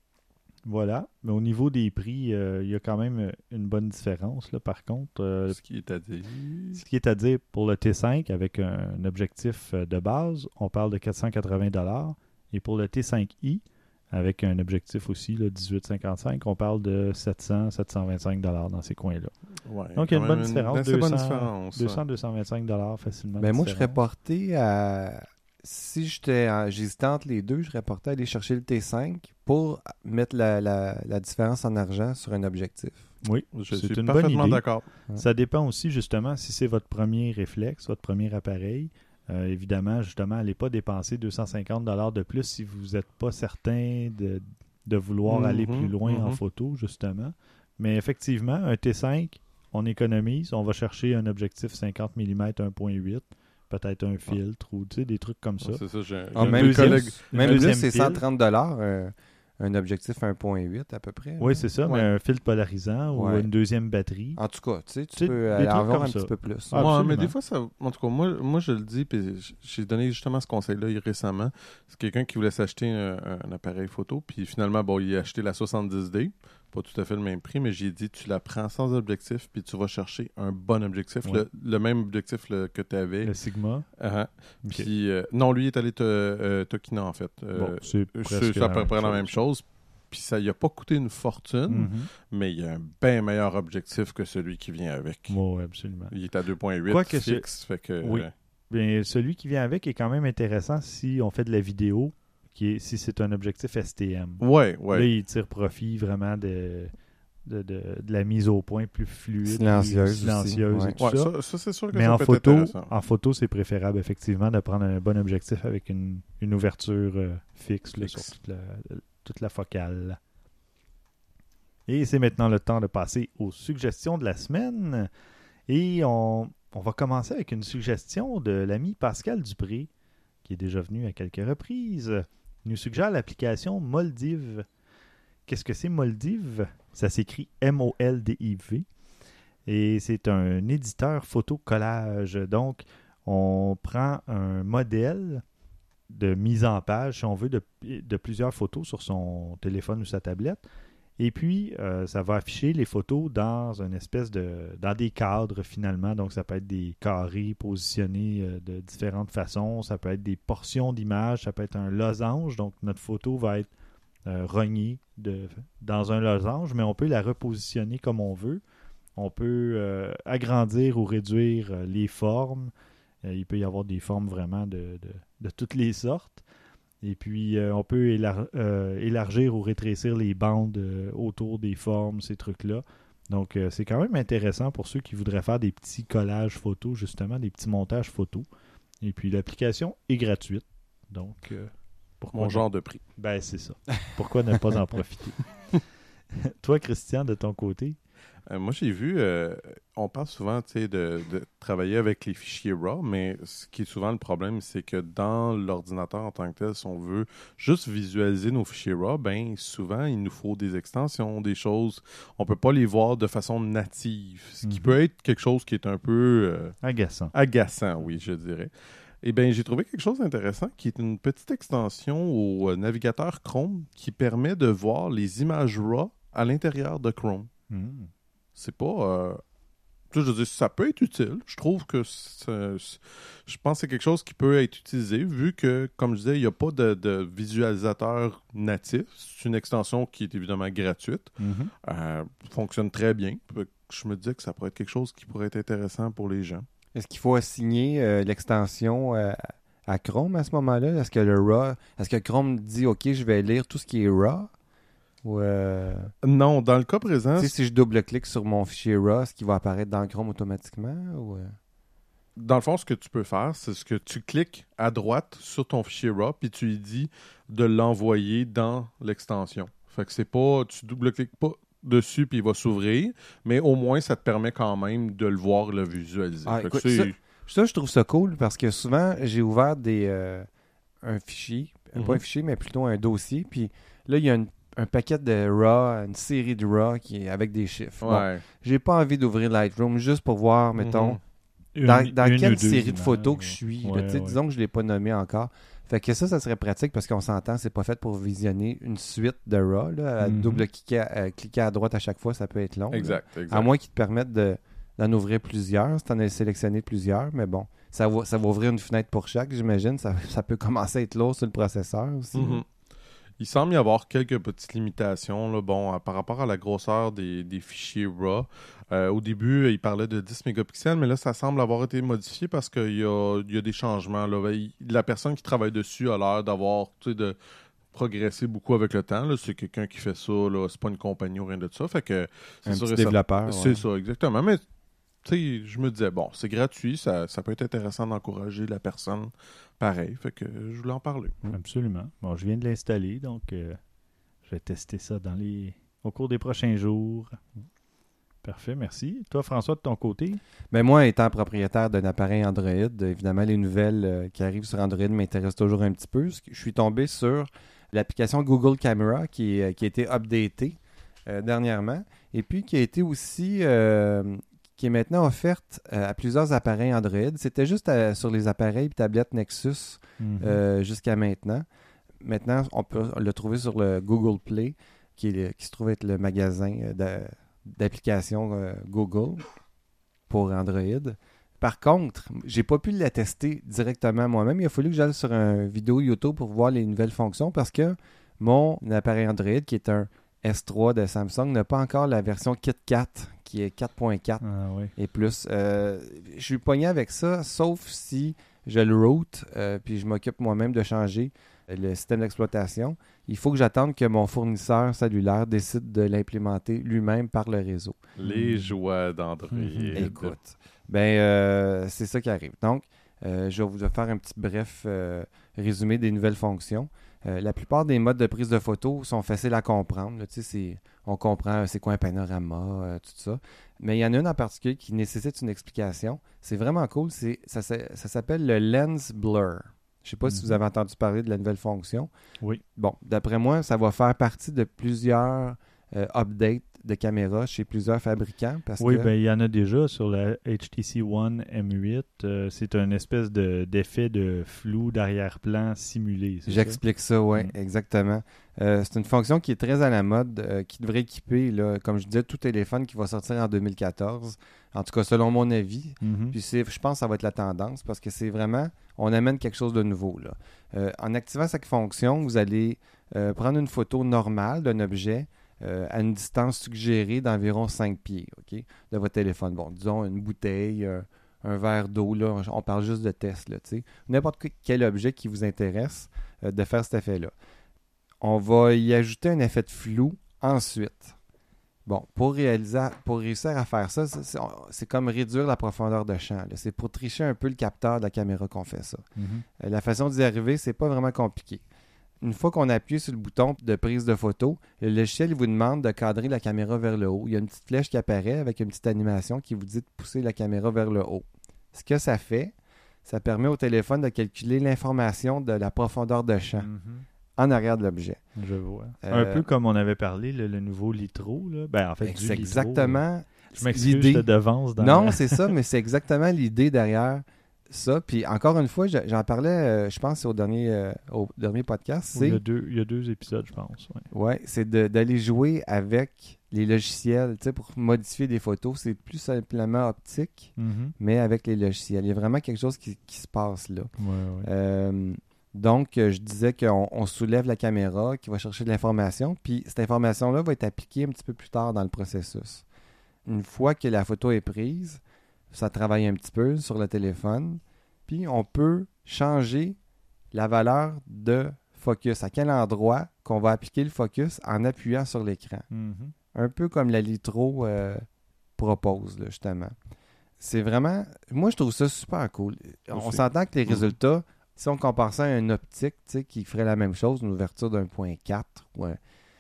voilà. Mais au niveau des prix, euh, il y a quand même une bonne différence, là, par contre. Euh, Ce qui est à dire. ce qui est à dire pour le T cinq, avec un, un objectif euh, de base, on parle de quatre cent quatre-vingts dollars. Et pour le T cinq i, avec un objectif aussi, là, dix-huit cinquante-cinq, on parle de sept cents, sept cent vingt-cinq dollars dans ces coins-là. Ouais, Donc, il y a quand une bonne même différence, assez deux bonne cents, différence, deux ouais. cents, deux cent vingt-cinq dollars facilement. Ben, de moi, je serais différence. porté à. Si j'étais en- j'hésitais entre les deux, je serais porté à aller chercher le T cinq pour mettre la, la, la différence en argent sur un objectif. Oui, Je c'est suis une bonne parfaitement idée. d'accord. Ça dépend aussi, justement, si c'est votre premier réflexe, votre premier appareil. Euh, évidemment, justement, allez pas dépenser deux cent cinquante dollars de plus si vous n'êtes pas certain de, de vouloir Mhm, aller plus loin en mhm. photo, justement. Mais effectivement, un T cinq, on économise. On va chercher un objectif cinquante millimètres un virgule huit, peut-être un filtre ou tu sais, des trucs comme ça. Ouais, c'est ça, j'ai, Ah, j'ai même un deuxième- collègue. Même deuxième plus, c'est pile. cent trente dollars euh, un objectif un virgule huit à peu près. Oui, là. c'est ça, Ouais. mais un filtre polarisant ou Ouais. une deuxième batterie. En tout cas, tu sais, tu Tu sais, peux des aller trucs en voir comme un ça. petit peu plus. Ah, Ouais, absolument. mais des fois, ça, en tout cas, moi, moi je le dis, puis j- j'ai donné justement ce conseil-là récemment. C'est quelqu'un qui voulait s'acheter un, un appareil photo, puis finalement, bon, il a acheté la soixante-dix D, pas tout à fait le même prix, mais j'ai dit, tu la prends sans objectif, puis tu vas chercher un bon objectif, Ouais. le, le même objectif là, que tu avais. Le Sigma. Uh-huh. Ok. Puis, euh, non, lui il est allé te, euh, Tokina, en fait. Euh, Bon, c'est c'est presque c'est à peu la près même la même chose. Puis ça lui a pas coûté une fortune, Mhm. mais il y a un bien meilleur objectif que celui qui vient avec. Oui, absolument. Il est à deux virgule huit Quoique c'est- fixe, fait que... Oui. euh, Bien, celui qui vient avec est quand même intéressant si on fait de la vidéo, qui est, si c'est un objectif S T M. Ouais, ouais. Là, il tire profit vraiment de, de, de, de la mise au point plus fluide, Silencieuse plus silencieuse aussi, et tout Ouais, ça. ça, ça, c'est sûr que Mais ça en peut être photo, intéressant. en photo, c'est préférable effectivement de prendre un bon objectif avec une, une ouverture euh, fixe, là, Fixe. sur toute la, toute la focale. Et c'est maintenant le temps de passer aux suggestions de la semaine. Et on, on va commencer avec une suggestion de l'ami Pascal Dupré, qui est déjà venu à quelques reprises. Il nous suggère l'application Moldiv. Qu'est-ce que c'est Moldiv? Ça s'écrit M O L D I V. Et c'est un éditeur photo-collage. Donc, on prend un modèle de mise en page, si on veut, de, de plusieurs photos sur son téléphone ou sa tablette. Et puis, euh, ça va afficher les photos dans une espèce de... dans des cadres, finalement. Donc, ça peut être des carrés positionnés euh, de différentes façons. Ça peut être des portions d'images. Ça peut être un losange. Donc, notre photo va être euh, rognée de, dans un losange, mais on peut la repositionner comme on veut. On peut euh, agrandir ou réduire euh, les formes. Euh, il peut y avoir des formes vraiment de, de, de toutes les sortes. Et puis, euh, on peut élar- euh, élargir ou rétrécir les bandes euh, autour des formes, ces trucs-là. Donc, euh, c'est quand même intéressant pour ceux qui voudraient faire des petits collages photos, justement, des petits montages photos. Et puis, l'application est gratuite. Donc, euh, pourquoi Mon ne- genre de prix. Ben, c'est ça. Pourquoi ne pas en profiter? Toi, Christian, de ton côté? Euh, moi, j'ai vu, euh, on parle souvent tu sais, de, de travailler avec les fichiers RAW, mais ce qui est souvent le problème, c'est que dans l'ordinateur en tant que tel, si on veut juste visualiser nos fichiers RAW, ben souvent, il nous faut des extensions, des choses. On peut pas les voir de façon native, ce qui Mhm. peut être quelque chose qui est un peu euh, Agaçant. agaçant, oui, je dirais. Eh bien, j'ai trouvé quelque chose d'intéressant qui est une petite extension au euh, navigateur Chrome qui permet de voir les images RAW à l'intérieur de Chrome. Hmm. C'est pas. Euh... tu sais, je veux dire, ça peut être utile. Je trouve que c'est- c'est- je pense que c'est quelque chose qui peut être utilisé vu que, comme je disais, il n'y a pas de, de visualisateur natif. C'est une extension qui est évidemment gratuite. Mhm. Euh, fonctionne très bien. Je me disais que ça pourrait être quelque chose qui pourrait être intéressant pour les gens. Est-ce qu'il faut assigner euh, l'extension euh, à Chrome à ce moment-là? Est-ce que le RAW, est-ce que Chrome dit OK, je vais lire tout ce qui est RAW? Ou euh, Non, dans le cas présent, tu sais, si je double-clique sur mon fichier RAW, est-ce qu'il va apparaître dans Chrome automatiquement? Ou, euh? dans le fond, ce que tu peux faire, c'est ce que tu cliques à droite sur ton fichier RAW, puis tu lui dis de l'envoyer dans l'extension. Fait que c'est pas, tu double-cliques pas dessus, puis il va s'ouvrir, mais au moins, ça te permet quand même de le voir, le visualiser. Ah, Fait que écoute, c'est- Ça, je trouve ça cool parce que souvent, j'ai ouvert des euh, un fichier, Mhm. pas un fichier, mais plutôt un dossier, puis là, il y a une- un paquet de RAW, une série de RAW qui est avec des chiffres. Bon, Ouais. j'ai pas envie d'ouvrir Lightroom juste pour voir, mettons, Une- dans, dans une ou quelle deux série de images, photos que ouais. je suis. là, Ouais, tu sais, ouais. Disons que je ne l'ai pas nommé encore. Fait que ça, ça serait pratique parce qu'on s'entend, c'est pas fait pour visionner une suite de RAW. Là, à Mhm. double-cliquer à, à cliquer à droite à chaque fois, ça peut être long. là. Exact, exact. À moins qu'ils te permettent de, d'en ouvrir plusieurs, si tu en as sélectionné plusieurs. Mais bon, ça va, ça va ouvrir une fenêtre pour chaque, j'imagine. Ça, ça peut commencer à être lourd sur le processeur aussi. Mhm. Il semble y avoir quelques petites limitations là, bon, euh, par rapport à la grosseur des, des fichiers RAW. Euh, au début, il parlait de dix mégapixels, mais là, ça semble avoir été modifié parce qu'il y a, il y a des changements. Là. Il- la personne qui travaille dessus a l'air d'avoir tu sais, de progresser beaucoup avec le temps. Là. C'est quelqu'un qui fait ça, là. C'est pas une compagnie ou rien de ça. Fait que c'est Un sûr petit et certain- développeur. C'est ouais. ça, exactement. Mais tu sais, je me disais, bon, c'est gratuit, ça, ça peut être intéressant d'encourager la personne. Pareil, fait que je voulais en parler. Absolument. Bon, je viens de l'installer, donc euh, je vais tester ça dans les... au cours des prochains jours. Parfait, merci. Toi, François, de ton côté? Mais moi, étant propriétaire d'un appareil Android, évidemment, les nouvelles euh, qui arrivent sur Android m'intéressent toujours un petit peu. Je suis tombé sur l'application Google Camera qui, est- qui a été updatée euh, dernièrement et puis qui a été aussi, euh, qui est maintenant offerte euh, à plusieurs appareils Android. C'était juste à- sur les appareils et tablettes Nexus Mhm. euh, jusqu'à maintenant. Maintenant, on peut le trouver sur le Google Play, qui, est le- qui se trouve être le magasin euh, d'a- d'applications euh, Google pour Android. Par contre, j'ai pas pu la tester directement moi-même. Il a fallu que j'aille sur une vidéo YouTube pour voir les nouvelles fonctions parce que mon appareil Android, qui est un S trois de Samsung, n'a pas encore la version KitKat, qui est quatre point quatre Ah oui. et plus. Euh, je suis pogné avec ça, sauf si je le root, euh, puis je m'occupe moi-même de changer le système d'exploitation. Il faut que j'attende que mon fournisseur cellulaire décide de l'implémenter lui-même par le réseau. Les Mm. joies d'Android. Mhm. Écoute, ben euh, c'est ça qui arrive. Donc, euh, je vais vous faire un petit bref euh, résumé des nouvelles fonctions. Euh, la plupart des modes de prise de photo sont faciles à comprendre. Là, tu sais, c'est- on comprend euh, c'est quoi un panorama, euh, tout ça. Mais il y en a une en particulier qui nécessite une explication. C'est vraiment cool. C'est, ça, ça, ça s'appelle le Lens Blur. Je ne sais pas si Mhm. vous avez entendu parler de la nouvelle fonction. Oui. Bon, d'après moi, ça va faire partie de plusieurs euh, updates de caméras chez plusieurs fabricants. Parce oui, que... ben il y en a déjà sur la H T C One M huit. Euh, c'est une espèce de, d'effet de flou d'arrière-plan simulé. C'est J'explique ça, oui, Mm. exactement. Euh, c'est une fonction qui est très à la mode, euh, qui devrait équiper, là, comme je disais, tout téléphone qui va sortir en deux mille quatorze. En tout cas, selon mon avis. ça? Mhm. Puis c'est, je pense que ça va être la tendance parce que c'est vraiment, on amène quelque chose de nouveau. Là. Euh, en activant cette fonction, vous allez euh, prendre une photo normale d'un objet euh, à une distance suggérée d'environ cinq pieds, OK, de votre téléphone. Bon, disons une bouteille, un, un verre d'eau, là, on parle juste de test, là, tu sais. N'importe quel objet qui vous intéresse, euh, de faire cet effet-là. On va y ajouter un effet de flou ensuite. Bon, pour, réaliser, pour réussir à faire ça, c'est, c'est, c'est comme réduire la profondeur de champ. Là. C'est pour tricher un peu le capteur de la caméra qu'on fait ça. Mhm. Euh, la façon d'y arriver, c'est pas vraiment compliqué. Une fois qu'on appuie sur le bouton de prise de photo, le logiciel il vous demande de cadrer la caméra vers le haut. Il y a une petite flèche qui apparaît avec une petite animation qui vous dit de pousser la caméra vers le haut. Ce que ça fait, ça permet au téléphone de calculer l'information de la profondeur de champ Mhm. en arrière de l'objet. Je vois. Euh, Un peu comme on avait parlé, le, le nouveau Litro. Là. Ben, en fait, du C'est Litro, exactement là. Je m'excuse, l'idée. je te devance dans Non, la- c'est ça, mais c'est exactement l'idée derrière ça. Puis encore une fois, je- j'en parlais, euh, je pense, au dernier, euh, au dernier podcast. Il y, a C'est deux, il y a deux épisodes, je pense. Ouais. ouais, c'est de- d'aller jouer avec les logiciels, tu sais, pour modifier des photos. C'est plus simplement optique, Mhm. mais avec les logiciels. Il y a vraiment quelque chose qui, qui se passe là. Ouais, ouais. Euh, donc, euh, je disais qu'on on soulève la caméra qui va chercher de l'information, puis cette information-là va être appliquée un petit peu plus tard dans le processus. Une fois que la photo est prise, ça travaille un petit peu sur le téléphone, puis on peut changer la valeur de focus, à quel endroit qu'on va appliquer le focus en appuyant sur l'écran. Mhm. Un peu comme la Litro euh, propose, là, justement. C'est vraiment... Moi, je trouve ça super cool. On Aussi. s'entend que les Mhm. résultats, si on compare ça à une optique, tu sais, qui ferait la même chose, une ouverture d'un point quatre, ouais,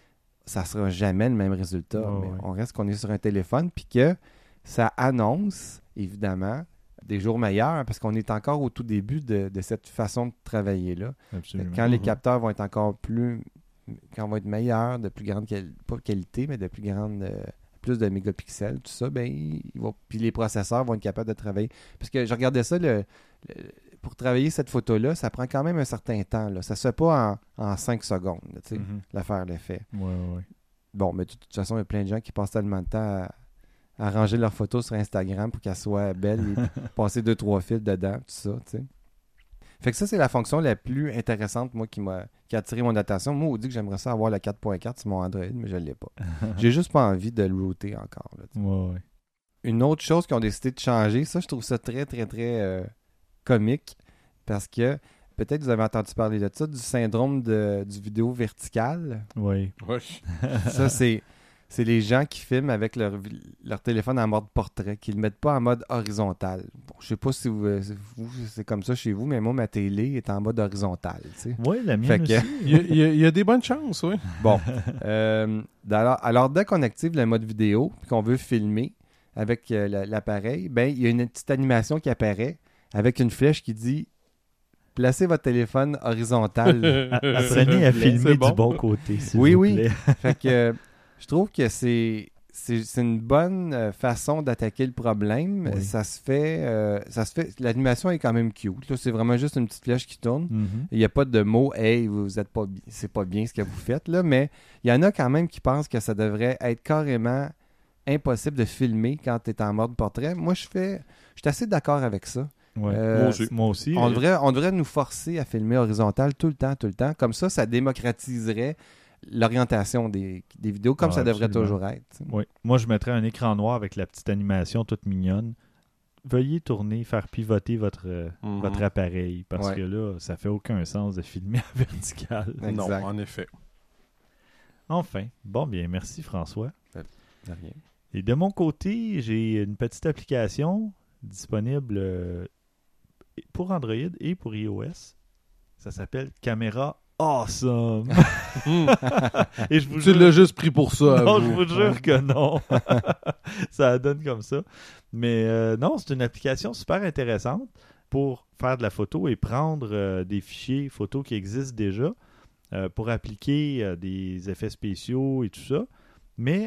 ça sera jamais le même résultat. Ouais, mais ouais. on reste qu'on est sur un téléphone, puis que ça annonce, évidemment, des jours meilleurs, parce qu'on est encore au tout début de, de cette façon de travailler-là. Absolument. Quand les Mhm. capteurs vont être encore plus... Quand vont être meilleurs, de plus grande quali- pas qualité, mais de plus grande... euh, plus de mégapixels, tout ça, ben, il va... puis les processeurs vont être capables de travailler. Parce que je regardais ça, le, le- pour travailler cette photo-là, ça prend quand même un certain temps. Là. Ça se fait pas en, en cinq secondes, là, tu sais, Mhm. la faire l'effet. Ouais, ouais, ouais. Bon, mais de toute façon, il y a plein de gens qui passent tellement de temps à, à ranger leurs photos sur Instagram pour qu'elles soient belles et passer deux, trois fils dedans, tout ça, tu sais. Fait que ça, c'est la fonction la plus intéressante, moi, qui m'a qui a attiré mon attention. Moi, on dit que j'aimerais ça avoir la quatre point quatre sur mon Android, mais je ne l'ai pas. J'ai juste pas envie de le router encore. Là, tu sais. Ouais, ouais. Une autre chose qu'ils ont décidé de changer, ça, je trouve ça très, très, très euh, comique, parce que peut-être que vous avez entendu parler de ça, du syndrome de, du vidéo vertical. Ouais. Ouais. Ça, c'est, c'est les gens qui filment avec leur, vi- leur téléphone en mode portrait, qui ne le mettent pas en mode horizontal. Bon, je sais pas si vous, vous, c'est comme ça chez vous, mais moi, ma télé est en mode horizontal. Tu sais. Ouais, la mienne Fait que- aussi. Il y, a, il y a- il y a des bonnes chances, oui. Bon. Euh, alors, alors, dès qu'on active le mode vidéo et qu'on veut filmer avec euh, la- l'appareil, ben, il y a une petite animation qui apparaît avec une flèche qui dit « Placez votre téléphone horizontal. » Apprenez à C'est filmer bon. du bon côté, s'il Oui, vous oui. plaît. Fait que euh, je trouve que c'est, c'est, c'est une bonne euh, façon d'attaquer le problème. Oui. Ça se fait... euh, ça se fait. L'animation est quand même cute. Là. C'est vraiment juste une petite flèche qui tourne. Mhm. Il n'y a pas de mots « Hey, vous êtes pas bi- c'est pas bien ce que vous faites. » là, mais il y en a quand même qui pensent que ça devrait être carrément impossible de filmer quand tu es en mode portrait. Moi, je fais... Je suis assez d'accord avec ça. Ouais. Euh, Moi aussi. Moi aussi. On euh, devrait, on devrait nous forcer à filmer horizontal tout le temps, tout le temps. Comme ça, ça démocratiserait l'orientation des, des vidéos, comme Ah, ça devrait absolument. toujours être. tu sais. Oui. Moi, je mettrais un écran noir avec la petite animation toute mignonne. Veuillez tourner, faire pivoter votre, euh, Mhm. votre appareil, parce Ouais. que là, ça fait aucun sens de filmer à vertical. Non, Exact. en effet. Enfin. Bon, bien, merci François. De rien. Et de mon côté, j'ai une petite application disponible euh, pour Android et pour iOS. Ça s'appelle Caméra Awesome. Hmm. Et je vous Tu jure- l'as juste pris pour ça. Non, avoue. je vous jure que non. Ça donne comme ça. Mais euh, non, c'est une application super intéressante pour faire de la photo et prendre euh, des fichiers photos qui existent déjà euh, pour appliquer euh, des effets spéciaux et tout ça. Mais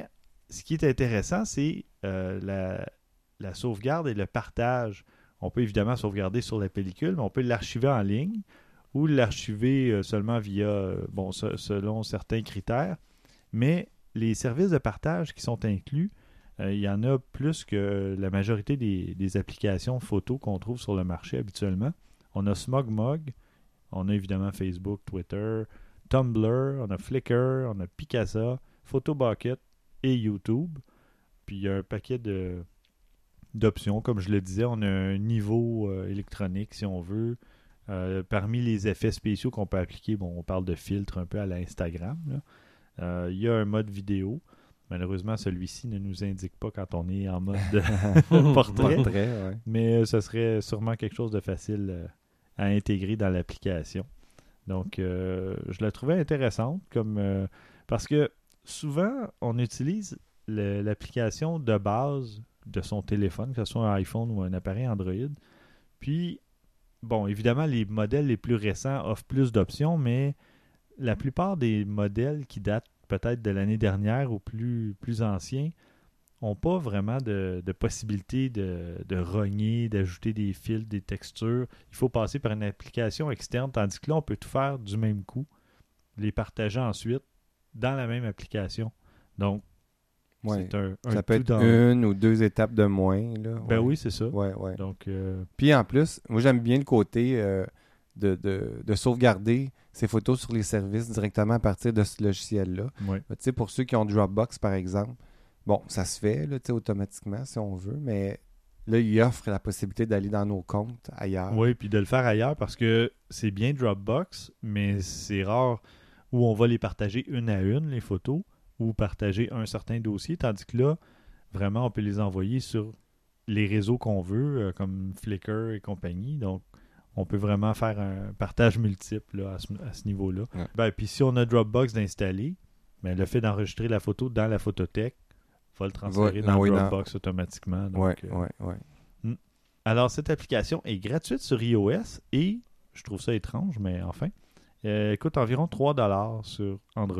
ce qui est intéressant, c'est euh, la, la sauvegarde et le partage. On peut évidemment sauvegarder sur la pellicule, mais on peut l'archiver en ligne ou l'archiver euh, seulement via, euh, bon, se, selon certains critères. Mais les services de partage qui sont inclus, euh, il y en a plus que la majorité des, des applications photos qu'on trouve sur le marché habituellement. On a SmugMug, on a évidemment Facebook, Twitter, Tumblr, on a Flickr, on a Picasa, Photobucket et YouTube. Puis il y a un paquet de, d'options. Comme je le disais, on a un niveau euh, électronique si on veut. Euh, parmi les effets spéciaux qu'on peut appliquer, bon, on parle de filtres un peu à l'Instagram. Là. Euh, il y a un mode vidéo. Malheureusement, celui-ci ne nous indique pas quand on est en mode portrait. Portrait, ouais. Mais ce serait sûrement quelque chose de facile euh, à intégrer dans l'application. Donc, euh, je la trouvais intéressante comme euh, parce que souvent, on utilise le, l'application de base de son téléphone, que ce soit un iPhone ou un appareil Android. Puis, bon, évidemment, les modèles les plus récents offrent plus d'options, mais la plupart des modèles qui datent peut-être de l'année dernière ou plus, plus anciens n'ont pas vraiment de, de possibilité de, de rogner, d'ajouter des fils, des textures. Il faut passer par une application externe, tandis que là, on peut tout faire du même coup, les partager ensuite dans la même application. Donc, ouais. c'est un, un ça peut tout être dans... une ou deux étapes de moins. Là. Ben ouais. oui, c'est ça. Ouais, ouais. Donc, euh... Puis en plus, moi j'aime bien le côté euh, de, de, de sauvegarder ces photos sur les services directement à partir de ce logiciel-là. ouais. Tu sais, pour ceux qui ont Dropbox, par exemple, bon, ça se fait là, tu sais, automatiquement si on veut, mais là, il offre la possibilité d'aller dans nos comptes ailleurs. Oui, puis de le faire ailleurs parce que c'est bien Dropbox, mais c'est rare où on va les partager une à une, les photos, ou partager un certain dossier, tandis que là, vraiment, on peut les envoyer sur les réseaux qu'on veut, euh, comme Flickr et compagnie. Donc, on peut vraiment faire un partage multiple là, à ce, à ce niveau-là. Ouais. Ben, puis si on a Dropbox d'installer, ben, le fait d'enregistrer la photo dans la photothèque va le transférer Ouais, dans oui, Dropbox non. automatiquement. Donc, Oui, euh, oui, oui. Alors, cette application est gratuite sur iOS et, je trouve ça étrange, mais enfin, euh, elle coûte environ trois dollars sur Android.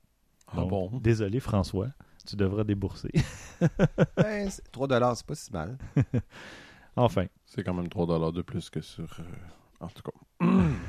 Ah Donc, bon? désolé François, tu devras débourser. Ben, c'est- trois dollars, c'est pas si mal. Enfin. C'est quand même trois dollars de plus que sur... euh, En tout cas.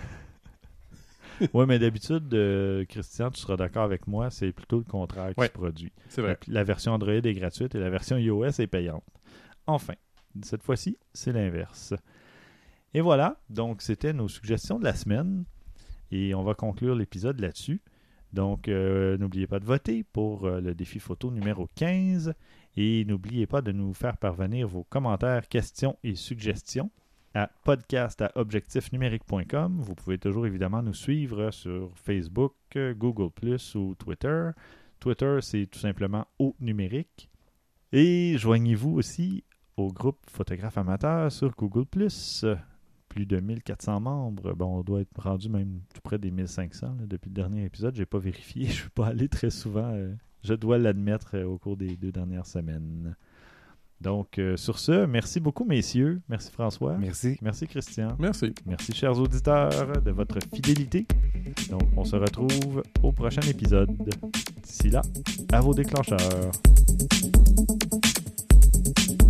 Oui, mais d'habitude, euh, Christian, tu seras d'accord avec moi, c'est plutôt le contraire qui Ouais. se produit. C'est vrai. La, la version Android est gratuite et la version iOS est payante. Enfin, cette fois-ci, c'est l'inverse. Et voilà, donc c'était nos suggestions de la semaine et on va conclure l'épisode là-dessus. Donc, euh, n'oubliez pas de voter pour euh, le défi photo numéro quinze et n'oubliez pas de nous faire parvenir vos commentaires, questions et suggestions à podcast à objectif numérique point com. Vous pouvez toujours évidemment nous suivre sur Facebook, Google plus, ou Twitter. Twitter, c'est tout simplement au numérique. Et joignez-vous aussi au groupe Photographes amateurs sur Google plus. Plus de mille quatre cents membres. Bon, on doit être rendu même tout près des mille cinq cents là, depuis le dernier épisode. Je n'ai pas vérifié. Je ne suis pas allé très souvent. Euh, je dois l'admettre euh, au cours des deux dernières semaines. Donc, euh, sur ce, merci beaucoup, messieurs. Merci, François. Merci. Merci, Christian. Merci. Merci, chers auditeurs, de votre fidélité. Donc, on se retrouve au prochain épisode. D'ici là, à vos déclencheurs.